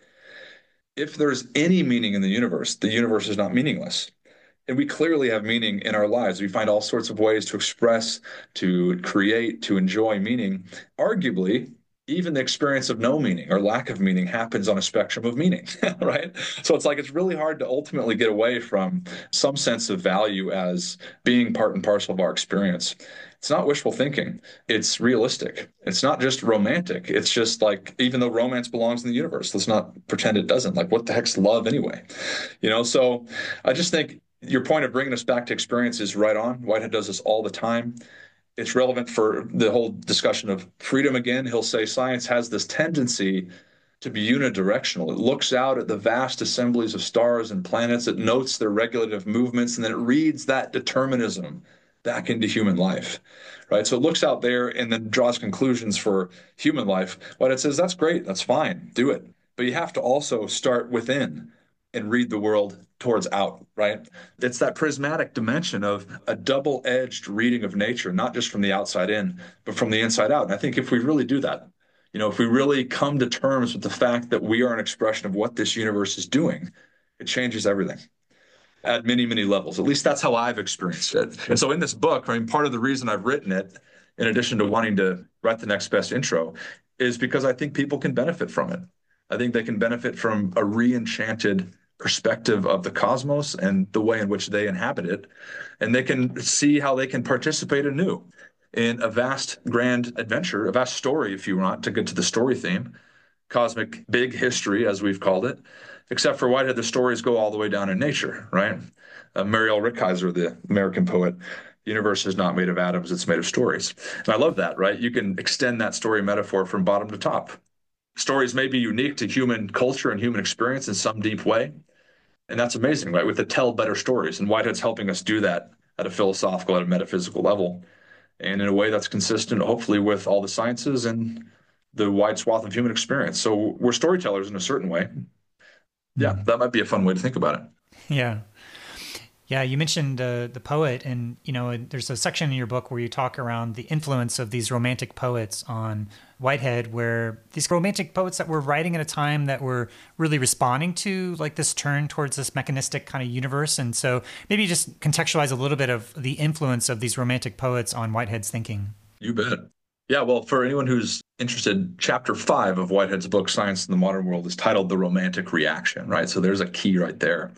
If there's any meaning in the universe, the universe is not meaningless. And we clearly have meaning in our lives. We find all sorts of ways to express, to create, to enjoy meaning. Arguably, even the experience of no meaning or lack of meaning happens on a spectrum of meaning, right? So it's like it's really hard to ultimately get away from some sense of value as being part and parcel of our experience. It's not wishful thinking. It's realistic. It's not just romantic. It's just like, even though romance belongs in the universe, let's not pretend it doesn't. Like, what the heck's love anyway? You know, so I just think your point of bringing us back to experience is right on. Whitehead does this all the time. It's relevant for the whole discussion of freedom again. He'll say science has this tendency to be unidirectional. It looks out at the vast assemblies of stars and planets, it notes their regulative movements, and then it reads that determinism back into human life, right? So it looks out there and then draws conclusions for human life. What it says, that's great, that's fine, do it. But you have to also start within and read the world towards out, right? It's that prismatic dimension of a double-edged reading of nature, not just from the outside in, but from the inside out. And I think if we really do that, you know, if we really come to terms with the fact that we are an expression of what this universe is doing, it changes everything at many, many levels. At least that's how I've experienced it. And so in this book, I mean, part of the reason I've written it, in addition to wanting to write the next best intro, is because I think people can benefit from it. I think they can benefit from a re-enchanted perspective of the cosmos and the way in which they inhabit it. And they can see how they can participate anew in a vast, grand adventure, a vast story, if you want to get to the story theme, cosmic big history, as we've called it. Except for Whitehead, the stories go all the way down in nature, right? Uh, Mariel Rickheiser, the American poet, the universe is not made of atoms, it's made of stories. And I love that, right? You can extend that story metaphor from bottom to top. Stories may be unique to human culture and human experience in some deep way. And that's amazing, right? We have to tell better stories. And Whitehead's helping us do that at a philosophical, at a metaphysical level, and in a way that's consistent, hopefully, with all the sciences and the wide swath of human experience. So we're storytellers in a certain way. Yeah, that might be a fun way to think about it. Yeah. Yeah, you mentioned uh, the poet, and you know, there's a section in your book where you talk around the influence of these romantic poets on Whitehead, where these romantic poets that were writing at a time that were really responding to like this turn towards this mechanistic kind of universe. And so maybe just contextualize a little bit of the influence of these romantic poets on Whitehead's thinking. You bet. Yeah, well, for anyone who's interested, chapter five of Whitehead's book, Science in the Modern World, is titled The Romantic Reaction, right? So there's a key right there.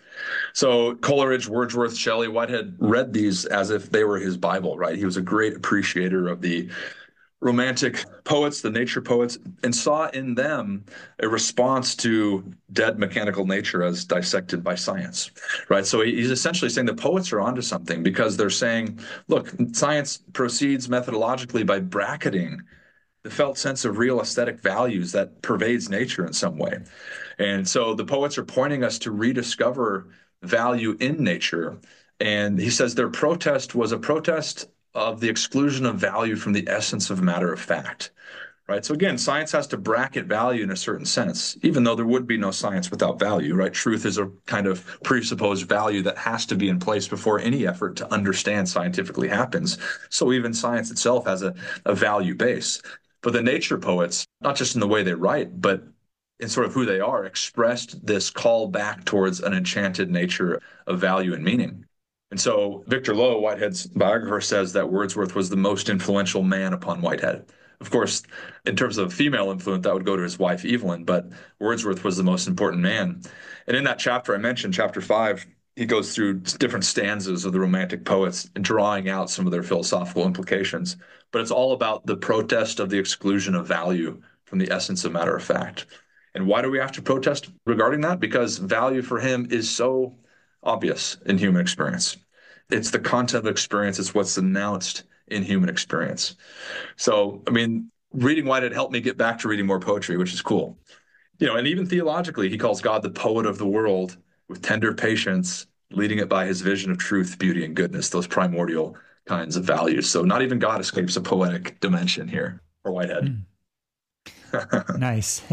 So Coleridge, Wordsworth, Shelley, Whitehead read these as if they were his Bible, right? He was a great appreciator of the romantic poets, the nature poets, and saw in them a response to dead mechanical nature as dissected by science, right? So he's essentially saying the poets are onto something because they're saying, look, science proceeds methodologically by bracketing the felt sense of real aesthetic values that pervades nature in some way. And so the poets are pointing us to rediscover value in nature. And he says their protest was a protest of the exclusion of value from the essence of matter of fact, right? So again, science has to bracket value in a certain sense, even though there would be no science without value, right? Truth is a kind of presupposed value that has to be in place before any effort to understand scientifically happens. So even science itself has a, a value base. But the nature poets, not just in the way they write, but in sort of who they are, expressed this call back towards an enchanted nature of value and meaning. And so Victor Lowe, Whitehead's biographer, says that Wordsworth was the most influential man upon Whitehead. Of course, in terms of female influence, that would go to his wife, Evelyn, but Wordsworth was the most important man. And in that chapter I mentioned, chapter five, he goes through different stanzas of the Romantic poets and drawing out some of their philosophical implications. But it's all about the protest of the exclusion of value from the essence of matter of fact. And why do we have to protest regarding that? Because value for him is so obvious in human experience. It's the content of experience. It's what's announced in human experience. So, I mean, reading Whitehead helped me get back to reading more poetry, which is cool. You know, and even theologically, he calls God the poet of the world with tender patience, leading it by his vision of truth, beauty, and goodness, those primordial kinds of values. So not even God escapes a poetic dimension here for Whitehead. Mm. Nice.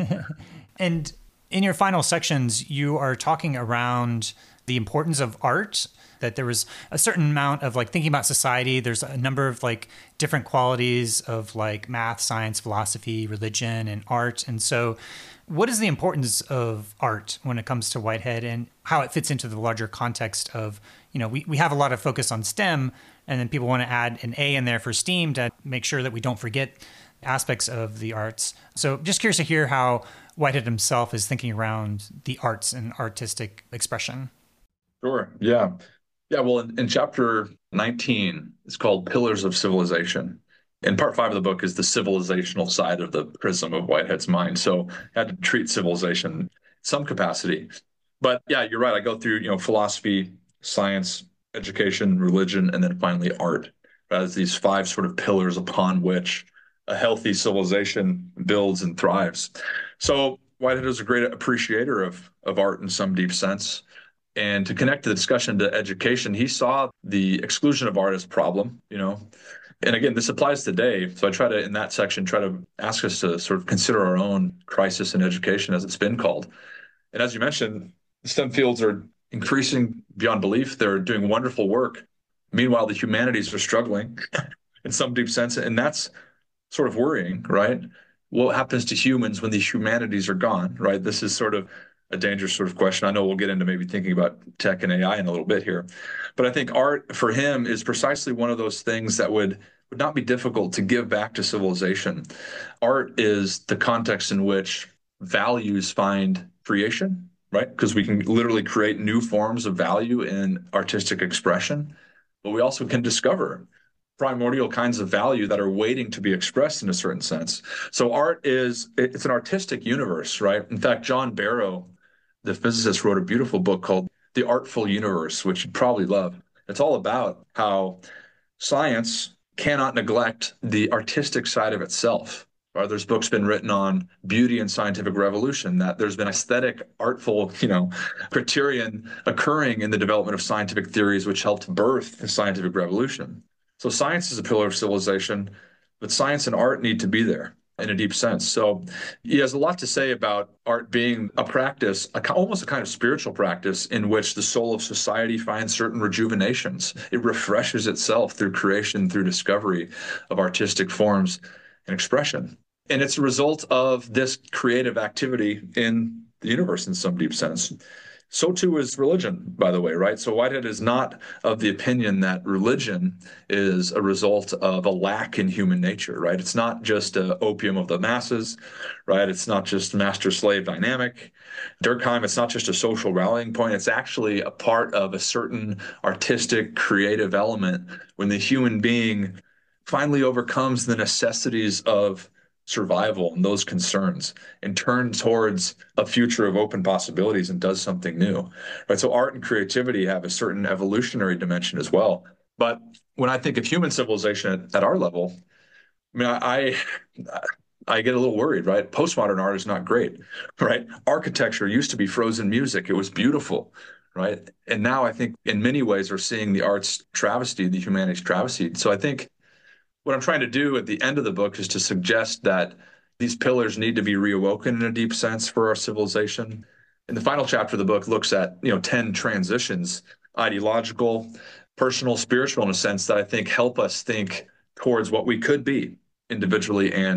And in your final sections, you are talking around the importance of art, that there was a certain amount of like thinking about society. There's a number of like different qualities of like math, science, philosophy, religion, and art. And so what is the importance of art when it comes to Whitehead and how it fits into the larger context of, you know, we, we have a lot of focus on STEM, and then people want to add an A in there for STEAM to make sure that we don't forget aspects of the arts. So just curious to hear how Whitehead himself is thinking around the arts and artistic expression. Sure. Yeah. Yeah. Well, in, in chapter nineteen, it's called Pillars of Civilization. And part five of the book is the civilizational side of the prism of Whitehead's mind. So I had to treat civilization in some capacity. But yeah, you're right. I go through, you know, philosophy, science, education, religion, and then finally art as these five sort of pillars upon which a healthy civilization builds and thrives. So Whitehead is a great appreciator of, of art in some deep sense. And to connect the discussion to education, he saw the exclusion of art as a problem, you know. And again, this applies today. So I try to, in that section, try to ask us to sort of consider our own crisis in education, as it's been called. And as you mentioned, STEM fields are increasing beyond belief. They're doing wonderful work. Meanwhile, the humanities are struggling in some deep sense. And that's sort of worrying, right? What happens to humans when the humanities are gone, right? This is sort of a dangerous sort of question. I know we'll get into maybe thinking about tech and A I in a little bit here, but I think art for him is precisely one of those things that would would not be difficult to give back to civilization. Art is the context in which values find creation, right? Because we can literally create new forms of value in artistic expression, but we also can discover primordial kinds of value that are waiting to be expressed in a certain sense. So art is, it's an artistic universe, right? In fact, John Barrow, the physicist, wrote a beautiful book called The Artful Universe, which you'd probably love. It's all about how science cannot neglect the artistic side of itself. Or there's books been written on beauty and scientific revolution, that there's been aesthetic, artful, you know, criterion occurring in the development of scientific theories, which helped birth the scientific revolution. So science is a pillar of civilization, but science and art need to be there in a deep sense. So he has a lot to say about art being a practice, a, almost a kind of spiritual practice in which the soul of society finds certain rejuvenations. It refreshes itself through creation, through discovery of artistic forms and expression. And it's a result of this creative activity in the universe in some deep sense. So too is religion, by the way, right? So Whitehead is not of the opinion that religion is a result of a lack in human nature, right? It's not just a opium of the masses, right? It's not just master-slave dynamic. Durkheim, it's not just a social rallying point. It's actually a part of a certain artistic, creative element when the human being finally overcomes the necessities of survival and those concerns and turn towards a future of open possibilities and does something new, right? So art and creativity have a certain evolutionary dimension as well. But when I think of human civilization at, at our level, I mean, I, I I get a little worried, right? Postmodern art is not great, right? Architecture used to be frozen music. It was beautiful, right? And now I think in many ways we're seeing the arts travesty, the humanities travesty. So I think what I'm trying to do at the end of the book is to suggest that these pillars need to be reawoken in a deep sense for our civilization. And the final chapter of the book looks at, you know, ten transitions, ideological, personal, spiritual, in a sense that I think help us think towards what we could be individually and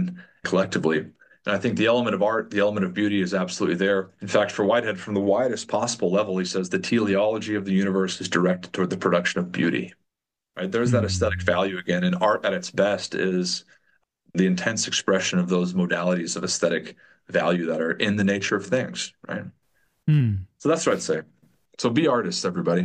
collectively. And I think the element of art, the element of beauty is absolutely there. In fact, for Whitehead, from the widest possible level, he says the teleology of the universe is directed toward the production of beauty. Right? There's that aesthetic Hmm. value again. And art at its best is the intense expression of those modalities of aesthetic value that are in the nature of things, right? Hmm. So that's what I'd say. So be artists, everybody.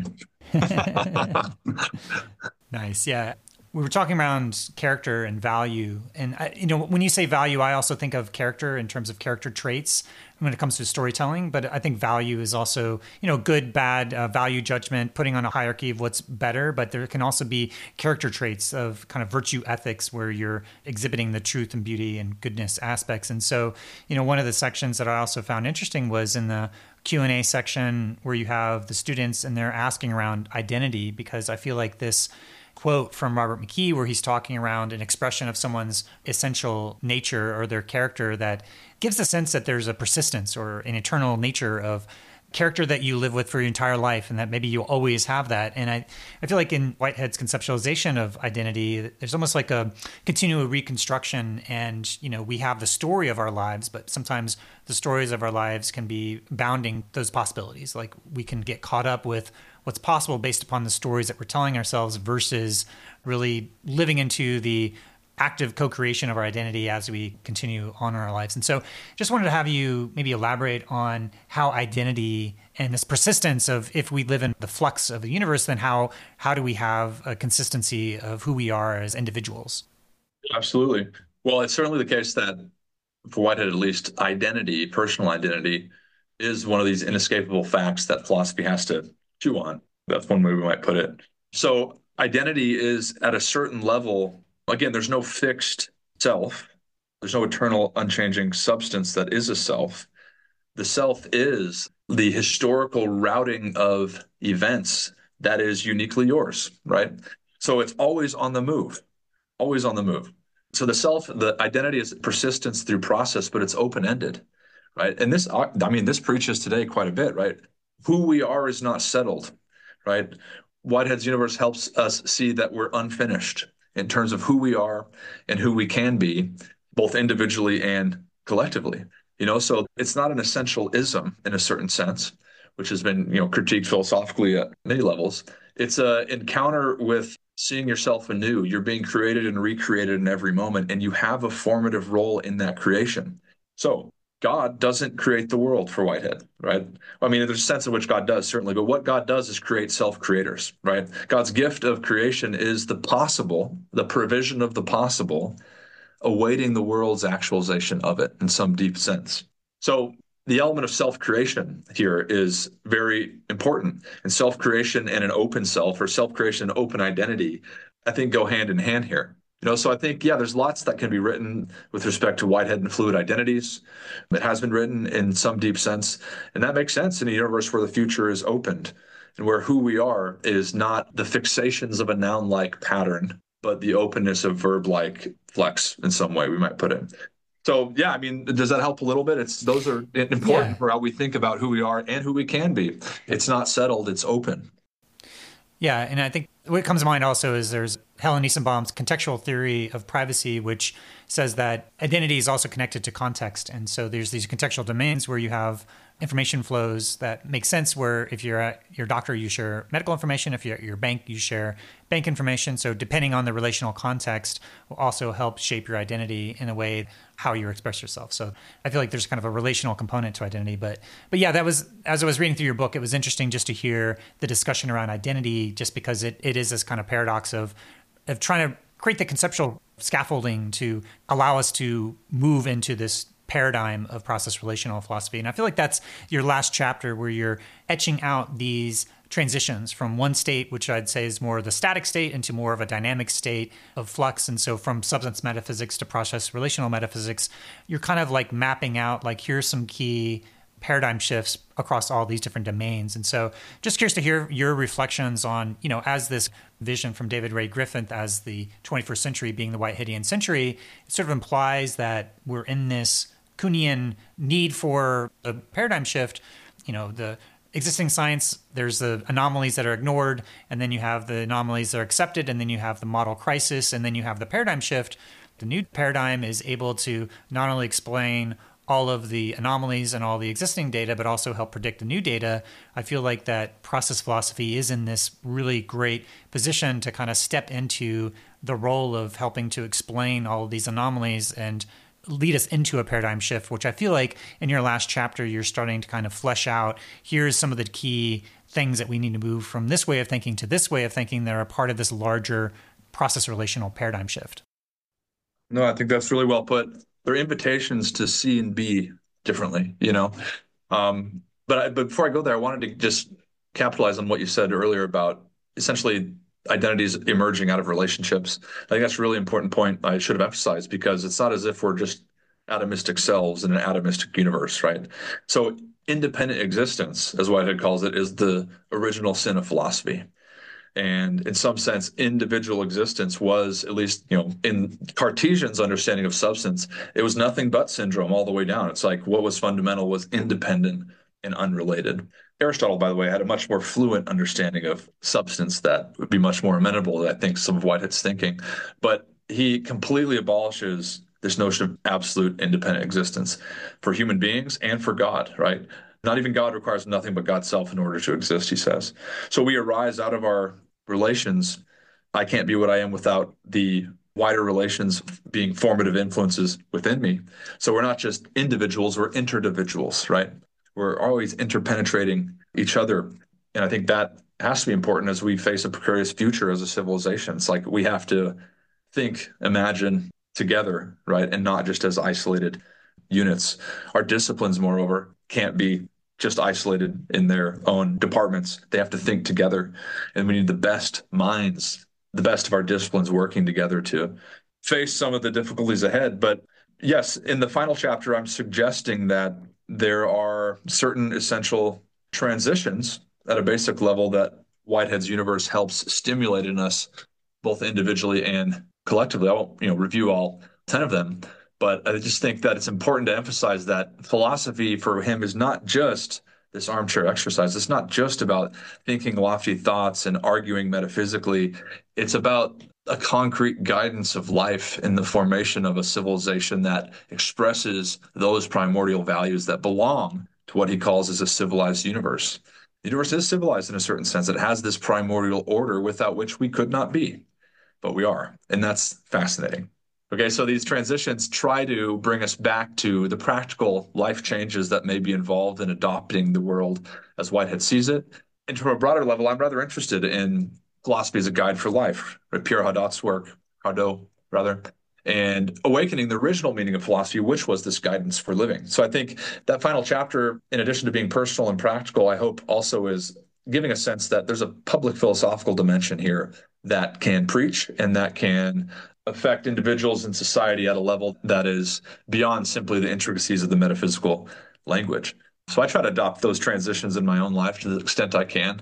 Nice. Yeah. We were talking around character and value. And, I, you know, when you say value, I also think of character in terms of character traits when it comes to storytelling. But I think value is also, you know, good, bad, uh, value judgment, putting on a hierarchy of what's better. But there can also be character traits of kind of virtue ethics where you're exhibiting the truth and beauty and goodness aspects. And so, you know, one of the sections that I also found interesting was in the Q and A section where you have the students and they're asking around identity, because I feel like this quote from Robert McKee where he's talking around an expression of someone's essential nature or their character that gives the sense that there's a persistence or an eternal nature of character that you live with for your entire life, and that maybe you'll always have that. And I, I feel like in Whitehead's conceptualization of identity, there's almost like a continual reconstruction. And, you know, we have the story of our lives, but sometimes the stories of our lives can be bounding those possibilities. Like we can get caught up with what's possible based upon the stories that we're telling ourselves versus really living into the active co-creation of our identity as we continue on in our lives. And so just wanted to have you maybe elaborate on how identity and this persistence of, if we live in the flux of the universe, then how how do we have a consistency of who we are as individuals? Absolutely. Well, it's certainly the case that for Whitehead, at least, identity, personal identity, is one of these inescapable facts that philosophy has to chew on. That's one way we might put it. So identity is at a certain level. Again, there's no fixed self. There's no eternal, unchanging substance that is a self. The self is the historical routing of events that is uniquely yours, right? So it's always on the move, always on the move. So the self, the identity is persistence through process, but it's open-ended, right? And this, I mean, this preaches today quite a bit, right? Who we are is not settled, right? Whitehead's universe helps us see that we're unfinished in terms of who we are and who we can be, both individually and collectively. You know, so it's not an essential ism in a certain sense, which has been, you know, critiqued philosophically at many levels. It's a encounter with seeing yourself anew. You're being created and recreated in every moment, and you have a formative role in that creation. So God doesn't create the world for Whitehead, right? I mean, there's a sense in which God does, certainly, but what God does is create self-creators, right? God's gift of creation is the possible, the provision of the possible, awaiting the world's actualization of it in some deep sense. So the element of self-creation here is very important. And self-creation and an open self, or self-creation and open identity, I think go hand in hand here. You know, so I think, yeah, there's lots that can be written with respect to Whitehead and fluid identities. It has been written in some deep sense, and that makes sense in a universe where the future is opened and where who we are is not the fixations of a noun-like pattern, but the openness of verb-like flex in some way, we might put it. So, yeah, I mean, does that help a little bit? It's those are important Yeah. for how we think about who we are and who we can be. It's not settled, it's open. Yeah, and I think what comes to mind also is there's Helen Niesenbaum's contextual theory of privacy, which says that identity is also connected to context. And so there's these contextual domains where you have information flows that make sense, where if you're at your doctor, you share medical information. If you're at your bank, you share bank information. So depending on the relational context will also help shape your identity in a way how you express yourself. So I feel like there's kind of a relational component to identity. But but yeah, that was, as I was reading through your book, it was interesting just to hear the discussion around identity, just because it, it is this kind of paradox of of trying to create the conceptual scaffolding to allow us to move into this paradigm of process relational philosophy. And I feel like that's your last chapter, where you're etching out these transitions from one state, which I'd say is more the static state, into more of a dynamic state of flux. And so from substance metaphysics to process relational metaphysics, you're kind of like mapping out, like, here's some key paradigm shifts across all these different domains. And so just curious to hear your reflections on, you know, as this vision from David Ray Griffith as the twenty-first century being the Whiteheadian century, it sort of implies that we're in this Kuhnian need for a paradigm shift. You know, the existing science, there's the anomalies that are ignored, and then you have the anomalies that are accepted, and then you have the model crisis, and then you have the paradigm shift. The new paradigm is able to not only explain all of the anomalies and all the existing data, but also help predict the new data. I feel like that process philosophy is in this really great position to kind of step into the role of helping to explain all of these anomalies and lead us into a paradigm shift, which I feel like in your last chapter, you're starting to kind of flesh out. Here's some of the key things that we need to move from this way of thinking to this way of thinking that are part of this larger process relational paradigm shift. No, I think that's really well put. They're invitations to see and be differently, you know. Um, but I, but before I go there, I wanted to just capitalize on what you said earlier about essentially identities emerging out of relationships. I think that's a really important point I should have emphasized, because it's not as if we're just atomistic selves in an atomistic universe, right? So independent existence, as Whitehead calls it, is the original sin of philosophy. And in some sense, individual existence was, at least, you know, in Cartesian's understanding of substance, it was nothing but syndrome all the way down. It's like what was fundamental was independent and unrelated. Aristotle, by the way, had a much more fluent understanding of substance that would be much more amenable to, I think, some of Whitehead's thinking. But he completely abolishes this notion of absolute independent existence for human beings and for God, right? Not even God requires nothing but God's self in order to exist, he says. So we arise out of our relations. I can't be what I am without the wider relations being formative influences within me. So we're not just individuals, we're interdividuals, right? We're always interpenetrating each other. And I think that has to be important as we face a precarious future as a civilization. It's like we have to think, imagine together, right? And not just as isolated units. Our disciplines, moreover, can't be just isolated in their own departments. They have to think together. And we need the best minds, the best of our disciplines working together to face some of the difficulties ahead. But yes, in the final chapter, I'm suggesting that there are certain essential transitions at a basic level that Whitehead's universe helps stimulate in us, both individually and collectively. I won't, you know, review all ten of them, but I just think that it's important to emphasize that philosophy for him is not just this armchair exercise. It's not just about thinking lofty thoughts and arguing metaphysically. It's about a concrete guidance of life in the formation of a civilization that expresses those primordial values that belong to what he calls as a civilized universe. The universe is civilized in a certain sense. It has this primordial order without which we could not be, but we are. And that's fascinating. Okay, so these transitions try to bring us back to the practical life changes that may be involved in adopting the world as Whitehead sees it. And from a broader level, I'm rather interested in philosophy as a guide for life, right? Pierre Hadot's work, Hadot, rather, and awakening the original meaning of philosophy, which was this guidance for living. So I think that final chapter, in addition to being personal and practical, I hope also is giving a sense that there's a public philosophical dimension here that can preach and that can affect individuals in society at a level that is beyond simply the intricacies of the metaphysical language. So I try to adopt those transitions in my own life to the extent I can.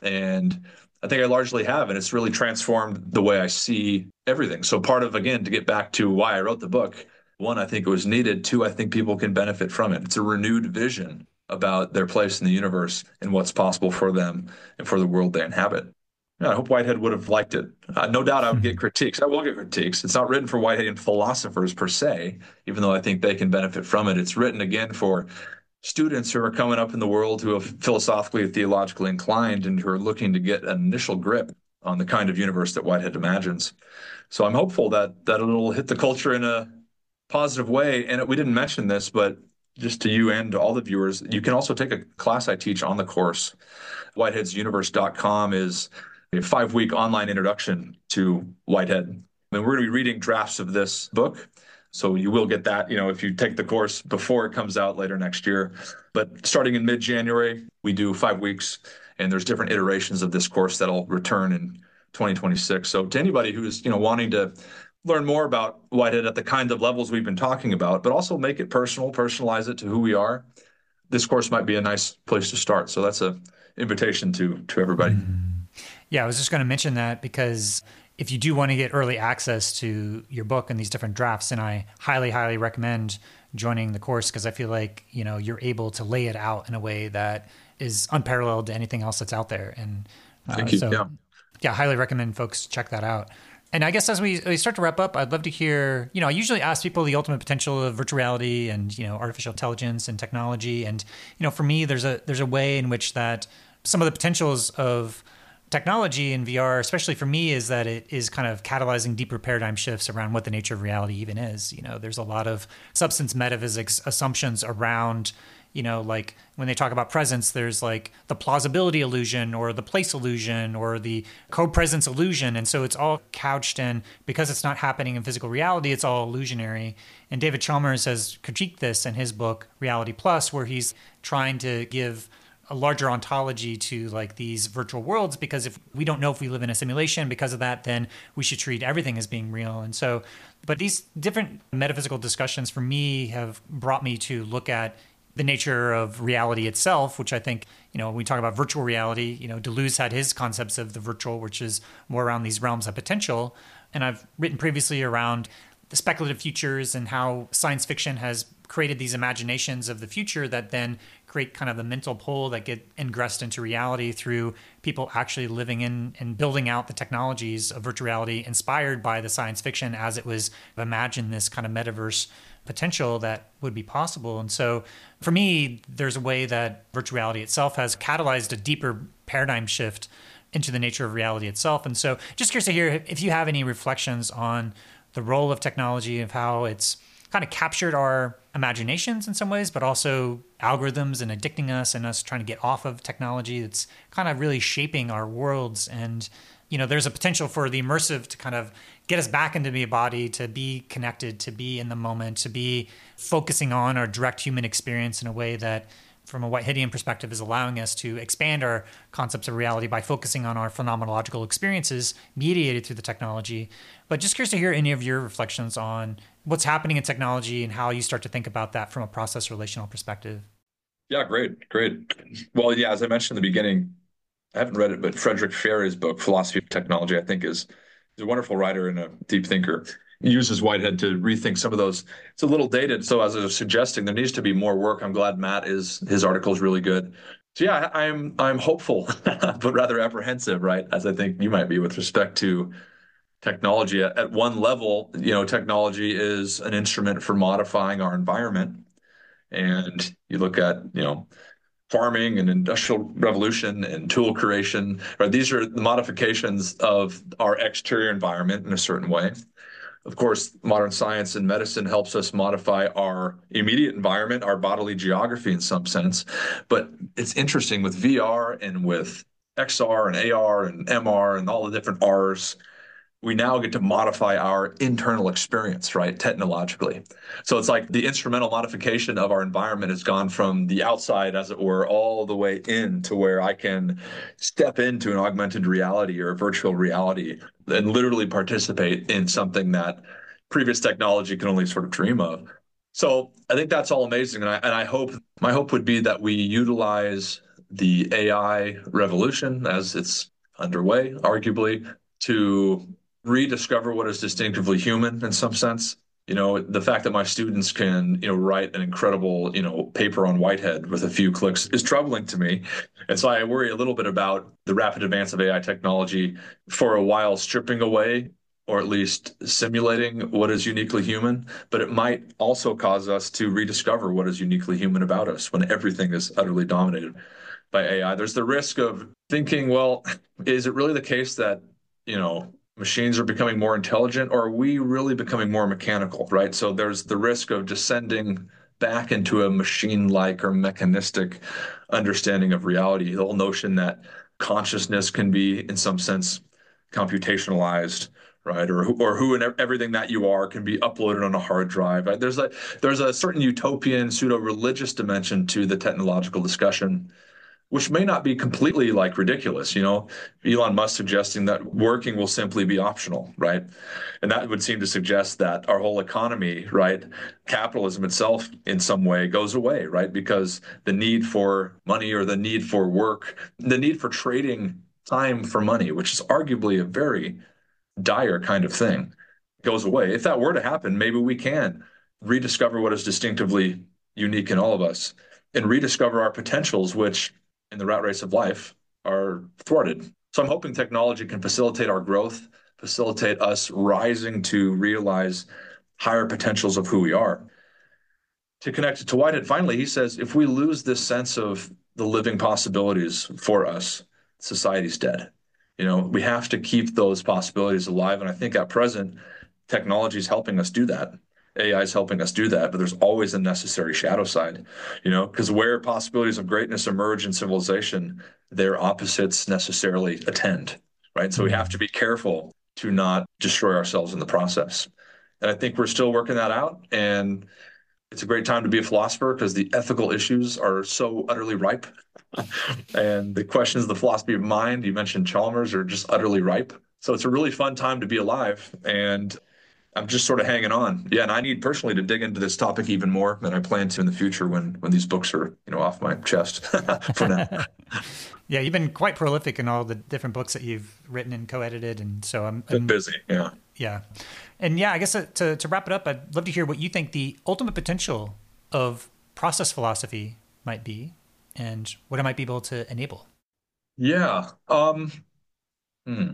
And I think I largely have, and it's really transformed the way I see everything. So part of, again, to get back to why I wrote the book, one, I think it was needed. Two, I think people can benefit from it. It's a renewed vision about their place in the universe and what's possible for them and for the world they inhabit. Yeah, I hope Whitehead would have liked it. Uh, no doubt I would get critiques. I will get critiques. It's not written for Whiteheadian philosophers per se, even though I think they can benefit from it. It's written, again, for students who are coming up in the world who are philosophically or theologically inclined and who are looking to get an initial grip on the kind of universe that Whitehead imagines. So I'm hopeful that, that it'll hit the culture in a positive way. And we didn't mention this, but just to you and to all the viewers, you can also take a class I teach on the course. whiteheads universe dot com is a five-week online introduction to Whitehead. And we're going to be reading drafts of this book. So you will get that, you know, if you take the course before it comes out later next year. But starting in mid-January, we do five weeks, and there's different iterations of this course that'll return in twenty twenty-six. So to anybody who's, you know, wanting to learn more about Whitehead at the kind of levels we've been talking about, but also make it personal, personalize it to who we are, this course might be a nice place to start. So that's an invitation to to everybody. Mm. Yeah, I was just going to mention that because if you do want to get early access to your book and these different drafts, and I highly, highly recommend joining the course because I feel like, you know, you're able to lay it out in a way that is unparalleled to anything else that's out there. And uh, Thank you. so, yeah. yeah, highly recommend folks check that out. And I guess as we, we start to wrap up, I'd love to hear, you know, I usually ask people the ultimate potential of virtual reality and, you know, artificial intelligence and technology. And, you know, for me, there's a there's a way in which that some of the potentials of technology in V R, especially for me, is that it is kind of catalyzing deeper paradigm shifts around what the nature of reality even is. You know, there's a lot of substance metaphysics assumptions around, you know, like when they talk about presence, there's like the plausibility illusion or the place illusion or the co-presence illusion. And so it's all couched in, because it's not happening in physical reality, it's all illusionary. And David Chalmers has critiqued this in his book, Reality Plus, where he's trying to give a larger ontology to like these virtual worlds, because if we don't know if we live in a simulation because of that, then we should treat everything as being real. And so, but these different metaphysical discussions for me have brought me to look at the nature of reality itself, which I think, you know, when we talk about virtual reality, you know, Deleuze had his concepts of the virtual, which is more around these realms of potential. And I've written previously around the speculative futures and how science fiction has created these imaginations of the future that then create kind of the mental pull that get ingressed into reality through people actually living in and building out the technologies of virtual reality inspired by the science fiction as it was imagined, this kind of metaverse potential that would be possible. And so for me, there's a way that virtual reality itself has catalyzed a deeper paradigm shift into the nature of reality itself. And so just curious to hear if you have any reflections on the role of technology, of how it's kind of captured our imaginations in some ways, but also algorithms and addicting us and us trying to get off of technology. It's kind of really shaping our worlds. And, you know, there's a potential for the immersive to kind of get us back into the body, to be connected, to be in the moment, to be focusing on our direct human experience in a way that, from a Whiteheadian perspective, is allowing us to expand our concepts of reality by focusing on our phenomenological experiences mediated through the technology. But just curious to hear any of your reflections on what's happening in technology and how you start to think about that from a process relational perspective. Yeah, great, great. Well, yeah, as I mentioned in the beginning, I haven't read it, but Frederick Fierre's book, Philosophy of Technology, I think is, is a wonderful writer and a deep thinker. He uses Whitehead to rethink some of those. It's a little dated, so as I was suggesting, there needs to be more work. I'm glad Matt is, his article is really good. So yeah, I'm I'm hopeful, but rather apprehensive, right? As I think you might be with respect to technology. At, at one level, you know, technology is an instrument for modifying our environment. And you look at, you know, farming and industrial revolution and tool creation, right? These are the modifications of our exterior environment in a certain way. Of course, modern science and medicine helps us modify our immediate environment, our bodily geography in some sense. But it's interesting with V R and with X R and A R and M R and all the different Rs, we now get to modify our internal experience, right, technologically. So it's like the instrumental modification of our environment has gone from the outside, as it were, all the way in to where I can step into an augmented reality or a virtual reality and literally participate in something that previous technology can only sort of dream of. So I think that's all amazing. And I, and I hope, my hope would be that we utilize the A I revolution as it's underway, arguably, to rediscover what is distinctively human in some sense. You know, the fact that my students can, you know, write an incredible, you know, paper on Whitehead with a few clicks is troubling to me. And so I worry a little bit about the rapid advance of A I technology for a while stripping away or at least simulating what is uniquely human, but it might also cause us to rediscover what is uniquely human about us when everything is utterly dominated by A I. There's the risk of thinking, well, is it really the case that, you know, machines are becoming more intelligent, or are we really becoming more mechanical, right? So there's the risk of descending back into a machine-like or mechanistic understanding of reality. The whole notion that consciousness can be, in some sense, computationalized, right? Or or who and everything that you are can be uploaded on a hard drive. Right? There's a there's a certain utopian, pseudo-religious dimension to the technological discussion, which may not be completely like ridiculous. You know, Elon Musk suggesting that working will simply be optional, right? And that would seem to suggest that our whole economy, right, capitalism itself in some way goes away, right? Because the need for money or the need for work, the need for trading time for money, which is arguably a very dire kind of thing, goes away. If that were to happen, maybe we can rediscover what is distinctively unique in all of us and rediscover our potentials, which in the rat race of life are thwarted. So I'm hoping technology can facilitate our growth, facilitate us rising to realize higher potentials of who we are. To connect it to Whitehead, finally, he says, if we lose this sense of the living possibilities for us, society's dead. You know, we have to keep those possibilities alive. And I think at present, technology is helping us do that. A I is helping us do that, but there's always a necessary shadow side, you know, because where possibilities of greatness emerge in civilization, their opposites necessarily attend, right? So we have to be careful to not destroy ourselves in the process. And I think we're still working that out. And it's a great time to be a philosopher because the ethical issues are so utterly ripe. And the questions of the philosophy of mind, you mentioned Chalmers, are just utterly ripe. So it's a really fun time to be alive. And I'm just sort of hanging on. Yeah, and I need personally to dig into this topic even more than I plan to in the future when when these books are, you know, off my chest for now. Yeah, you've been quite prolific in all the different books that you've written and co-edited, and so I'm, Been I'm busy, yeah. yeah, and yeah, I guess uh, to to wrap it up, I'd love to hear what you think the ultimate potential of process philosophy might be, and what it might be able to enable. Yeah. Um, hmm.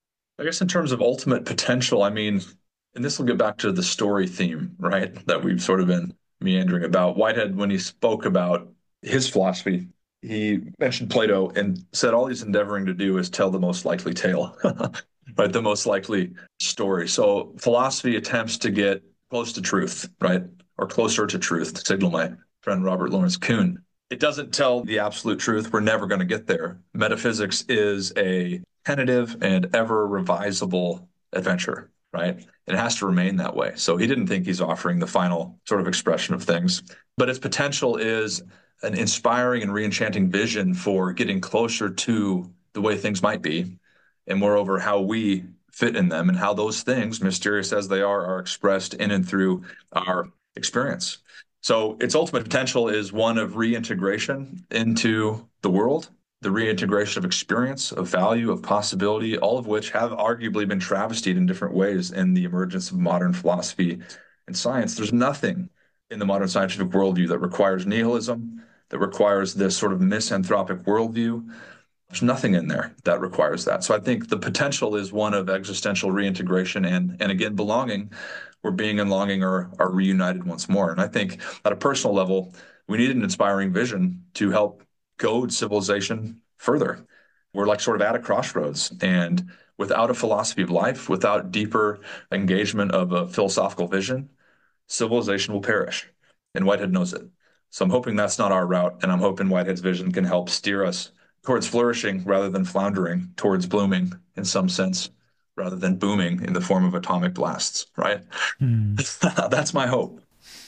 I guess in terms of ultimate potential, I mean, and this will get back to the story theme, right? That we've sort of been meandering about. Whitehead, when he spoke about his philosophy, he mentioned Plato and said all he's endeavoring to do is tell the most likely tale, right? The most likely story. So philosophy attempts to get close to truth, right? Or closer to truth, to signal my friend Robert Lawrence Kuhn. It doesn't tell the absolute truth. We're never going to get there. Metaphysics is a tentative and ever revisable adventure, right? It has to remain that way. So he didn't think he's offering the final sort of expression of things, but its potential is an inspiring and re-enchanting vision for getting closer to the way things might be, and moreover, how we fit in them and how those things, mysterious as they are, are expressed in and through our experience. So its ultimate potential is one of reintegration into the world, the reintegration of experience, of value, of possibility, all of which have arguably been travestied in different ways in the emergence of modern philosophy and science. There's nothing in the modern scientific worldview that requires nihilism, that requires this sort of misanthropic worldview. There's nothing in there that requires that. So I think the potential is one of existential reintegration and, and again, belonging, where being and longing are, are reunited once more. And I think at a personal level, we need an inspiring vision to help goad civilization further. We're like sort of at a crossroads. And without a philosophy of life, without deeper engagement of a philosophical vision, civilization will perish. And Whitehead knows it. So I'm hoping that's not our route. And I'm hoping Whitehead's vision can help steer us towards flourishing rather than floundering, towards blooming in some sense, rather than booming in the form of atomic blasts, right? Hmm. That's my hope.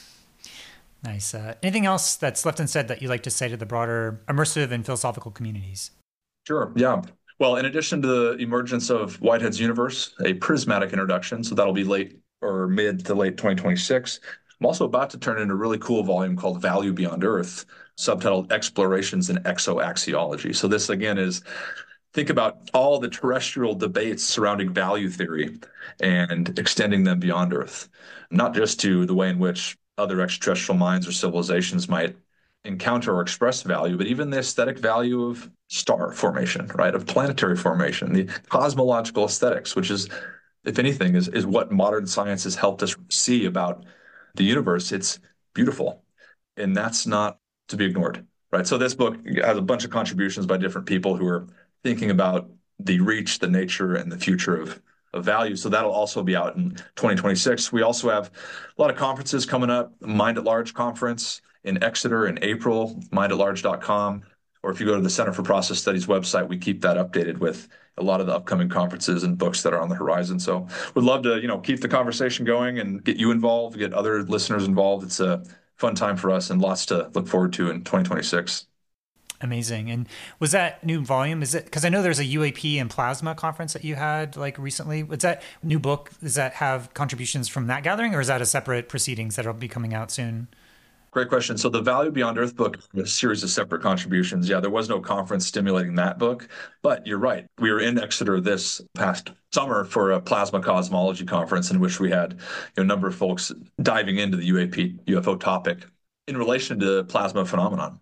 Nice. Uh, anything else that's left unsaid that you'd like to say to the broader immersive and philosophical communities? Sure. Yeah. Well, in addition to the emergence of Whitehead's universe, a prismatic introduction, so that'll be late or mid to late twenty twenty-six. I'm also about to turn in a really cool volume called Value Beyond Earth, subtitled Explorations in Exoaxiology. So this again is think about all the terrestrial debates surrounding value theory and extending them beyond Earth, not just to the way in which other extraterrestrial minds or civilizations might encounter or express value, but even the aesthetic value of star formation, right, of planetary formation, the cosmological aesthetics, which is, if anything, is, is what modern science has helped us see about the universe. It's beautiful. And that's not to be ignored, right? So this book has a bunch of contributions by different people who are thinking about the reach, the nature, and the future of, of value. So that'll also be out in twenty twenty-six. We also have a lot of conferences coming up. Mind at Large conference in Exeter in April, mind at large dot com. Or if you go to the Center for Process Studies website, we keep that updated with a lot of the upcoming conferences and books that are on the horizon. So we'd love to, you know, keep the conversation going and get you involved, get other listeners involved. It's a fun time for us and lots to look forward to in twenty twenty-six. Amazing. And was that new volume? Is it because I know there's a U A P and plasma conference that you had like recently? Was that new book? Does that have contributions from that gathering, or is that a separate proceedings that'll be coming out soon? Great question. So the Value Beyond Earth book, a series of separate contributions. Yeah, there was no conference stimulating that book, but you're right. We were in Exeter this past summer for a plasma cosmology conference in which we had, you know, a number of folks diving into the U A P U F O topic in relation to plasma phenomenon.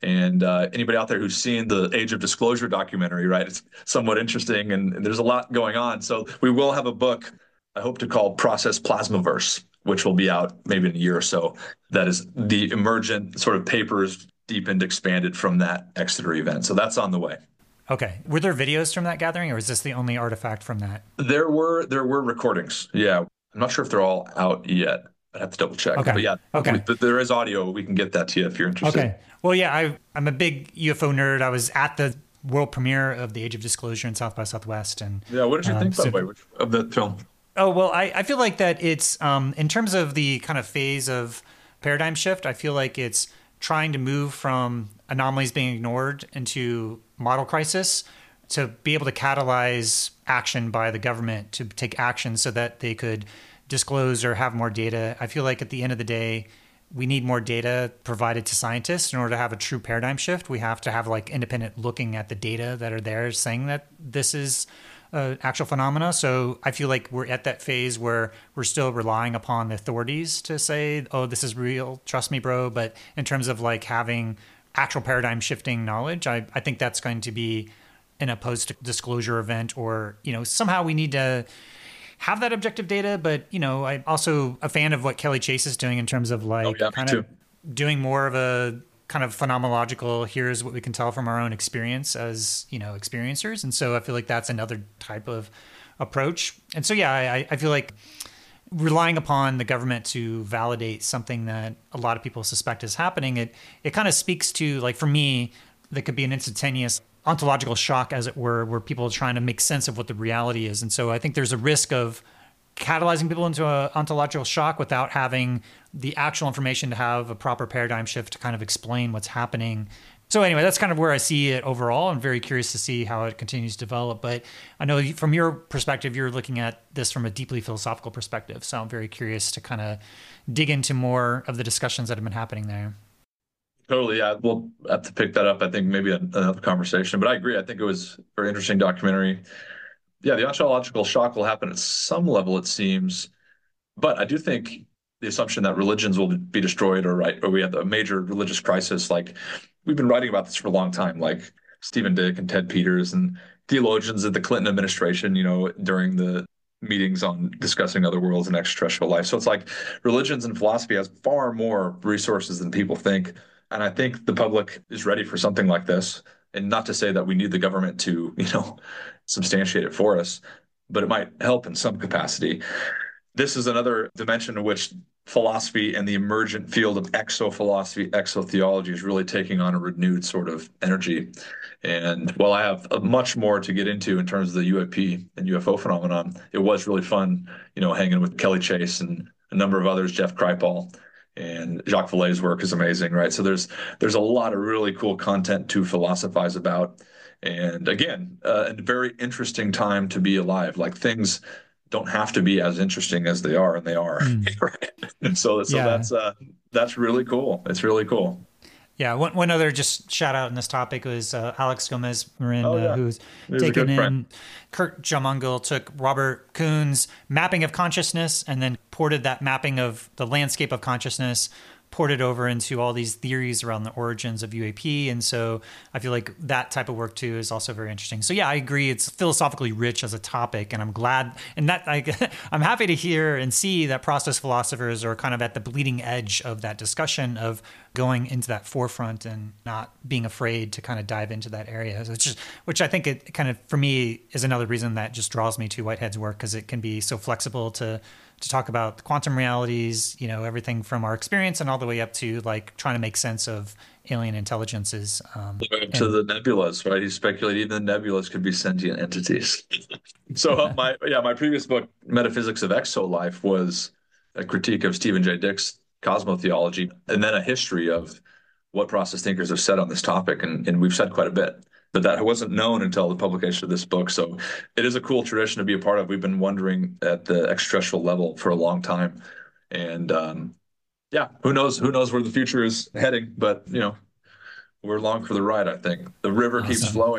And uh, anybody out there who's seen the Age of Disclosure documentary, right? It's somewhat interesting, and, and there's a lot going on. So we will have a book, I hope to call Process Plasmaverse, which will be out maybe in a year or so. That is the emergent sort of papers deepened, expanded from that Exeter event. So that's on the way. Okay. Were there videos from that gathering, or is this the only artifact from that? There were there were recordings. Yeah, I'm not sure if they're all out yet. I'd have to double check. Okay. But yeah, okay. we, there is audio. We can get that to you if you're interested. Okay. Well, yeah, I, I'm a big U F O nerd. I was at the world premiere of the Age of Disclosure in South by Southwest, and yeah, what did you um, think, by so, the way, of the film? Oh well, I, I feel like that it's um, in terms of the kind of phase of paradigm shift. I feel like it's trying to move from anomalies being ignored into model crisis, to be able to catalyze action by the government to take action so that they could disclose or have more data. I feel like at the end of the day, we need more data provided to scientists in order to have a true paradigm shift. We have to have like independent looking at the data that are there saying that this is uh, actual phenomena. So I feel like we're at that phase where we're still relying upon the authorities to say, oh, this is real. Trust me, bro. But in terms of like having actual paradigm shifting knowledge, I, I think that's going to be in a post-disclosure event, or, you know, somehow we need to have that objective data. But, you know, I'm also a fan of what Kelly Chase is doing in terms of like oh, yeah, kind of doing more of a kind of phenomenological, here's what we can tell from our own experience as, you know, experiencers. And so I feel like that's another type of approach. And so, yeah, I, I feel like relying upon the government to validate something that a lot of people suspect is happening, it, it kind of speaks to, like, for me, there could be an instantaneous ontological shock, as it were, where people are trying to make sense of what the reality is. And so I think there's a risk of catalyzing people into an ontological shock without having the actual information to have a proper paradigm shift to kind of explain what's happening. So anyway, that's kind of where I see it overall. I'm very curious to see how it continues to develop. But I know from your perspective, you're looking at this from a deeply philosophical perspective. So I'm very curious to kind of dig into more of the discussions that have been happening there. Totally, yeah. We'll have to pick that up, I think, maybe another conversation. But I agree. I think it was a very interesting documentary. Yeah, the ontological shock will happen at some level, it seems. But I do think the assumption that religions will be destroyed, or right, or we have a major religious crisis, like we've been writing about this for a long time, like Stephen Dick and Ted Peters and theologians of the Clinton administration, you know, during the meetings on discussing other worlds and extraterrestrial life. So it's like religions and philosophy has far more resources than people think. And I think the public is ready for something like this. And not to say that we need the government to, you know, substantiate it for us, but it might help in some capacity. This is another dimension in which philosophy and the emergent field of exophilosophy, exotheology is really taking on a renewed sort of energy. And while I have much more to get into in terms of the U A P and U F O phenomenon, it was really fun, you know, hanging with Kelly Chase and a number of others, Jeff Kripal. And Jacques Vallée's work is amazing, right? So there's there's a lot of really cool content to philosophize about. And again, uh, a very interesting time to be alive. Like things don't have to be as interesting as they are, and they are. Mm. Right? And so, so yeah. that's uh, that's really cool. It's really cool. Yeah, one, one other just shout out in this topic was uh, Alex Gomez Marin, oh, yeah. uh, who's He's taken in friend. Kurt Jomungel took Robert Kuhn's mapping of consciousness and then ported that mapping of the landscape of consciousness, ported over into all these theories around the origins of U A P. And so I feel like that type of work too is also very interesting. So yeah, I agree. It's philosophically rich as a topic, and I'm glad, and that I, I'm happy to hear and see that process philosophers are kind of at the bleeding edge of that discussion of going into that forefront and not being afraid to kind of dive into that area. So it's just, which I think it kind of, for me, is another reason that just draws me to Whitehead's work, because it can be so flexible to to talk about quantum realities, you know, everything from our experience and all the way up to like trying to make sense of alien intelligences. Um, to and, the nebulas, right? He speculated even the nebulas could be sentient entities. So uh, my yeah, my previous book, Metaphysics of Exolife, was a critique of Stephen J. Dick's cosmotheology, and then a history of what process thinkers have said on this topic, and, and we've said quite a bit. But that wasn't known until the publication of this book. So it is a cool tradition to be a part of. We've been wondering at the extraterrestrial level for a long time. And um, yeah, who knows, who knows where the future is heading, but you know, we're along for the ride, I think. The river awesome. keeps flowing.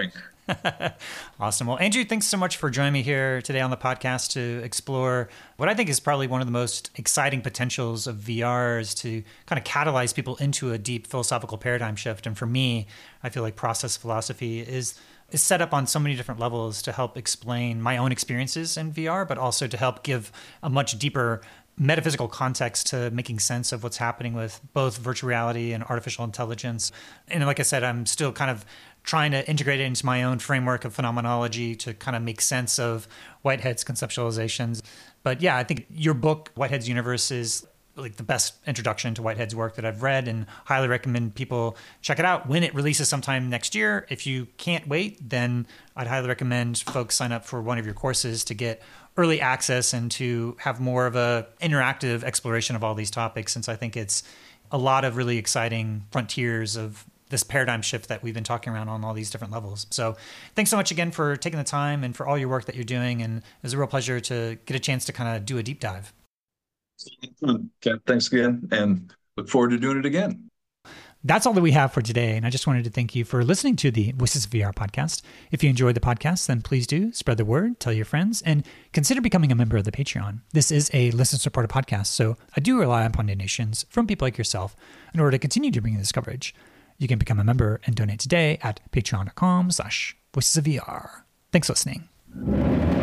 Awesome. Well, Andrew, thanks so much for joining me here today on the podcast to explore what I think is probably one of the most exciting potentials of V R is to kind of catalyze people into a deep philosophical paradigm shift. And for me, I feel like process philosophy is is set up on so many different levels to help explain my own experiences in V R, but also to help give a much deeper metaphysical context to making sense of what's happening with both virtual reality and artificial intelligence. And like I said, I'm still kind of trying to integrate it into my own framework of phenomenology to kind of make sense of Whitehead's conceptualizations. But yeah, I think your book, Whitehead's Universe, is like the best introduction to Whitehead's work that I've read, and highly recommend people check it out when it releases sometime next year. If you can't wait, then I'd highly recommend folks sign up for one of your courses to get early access and to have more of a interactive exploration of all these topics, since I think it's a lot of really exciting frontiers of this paradigm shift that we've been talking around on all these different levels. So thanks so much again for taking the time and for all your work that you're doing. And it was a real pleasure to get a chance to kind of do a deep dive. Okay, thanks again, and look forward to doing it again. That's all that we have for today. And I just wanted to thank you for listening to the Voices of V R podcast. If you enjoyed the podcast, then please do spread the word, tell your friends, and consider becoming a member of the Patreon. This is a listener-supported podcast, so I do rely upon donations from people like yourself in order to continue to bring this coverage. You can become a member and donate today at patreon.com slash voices of VR. Thanks for listening.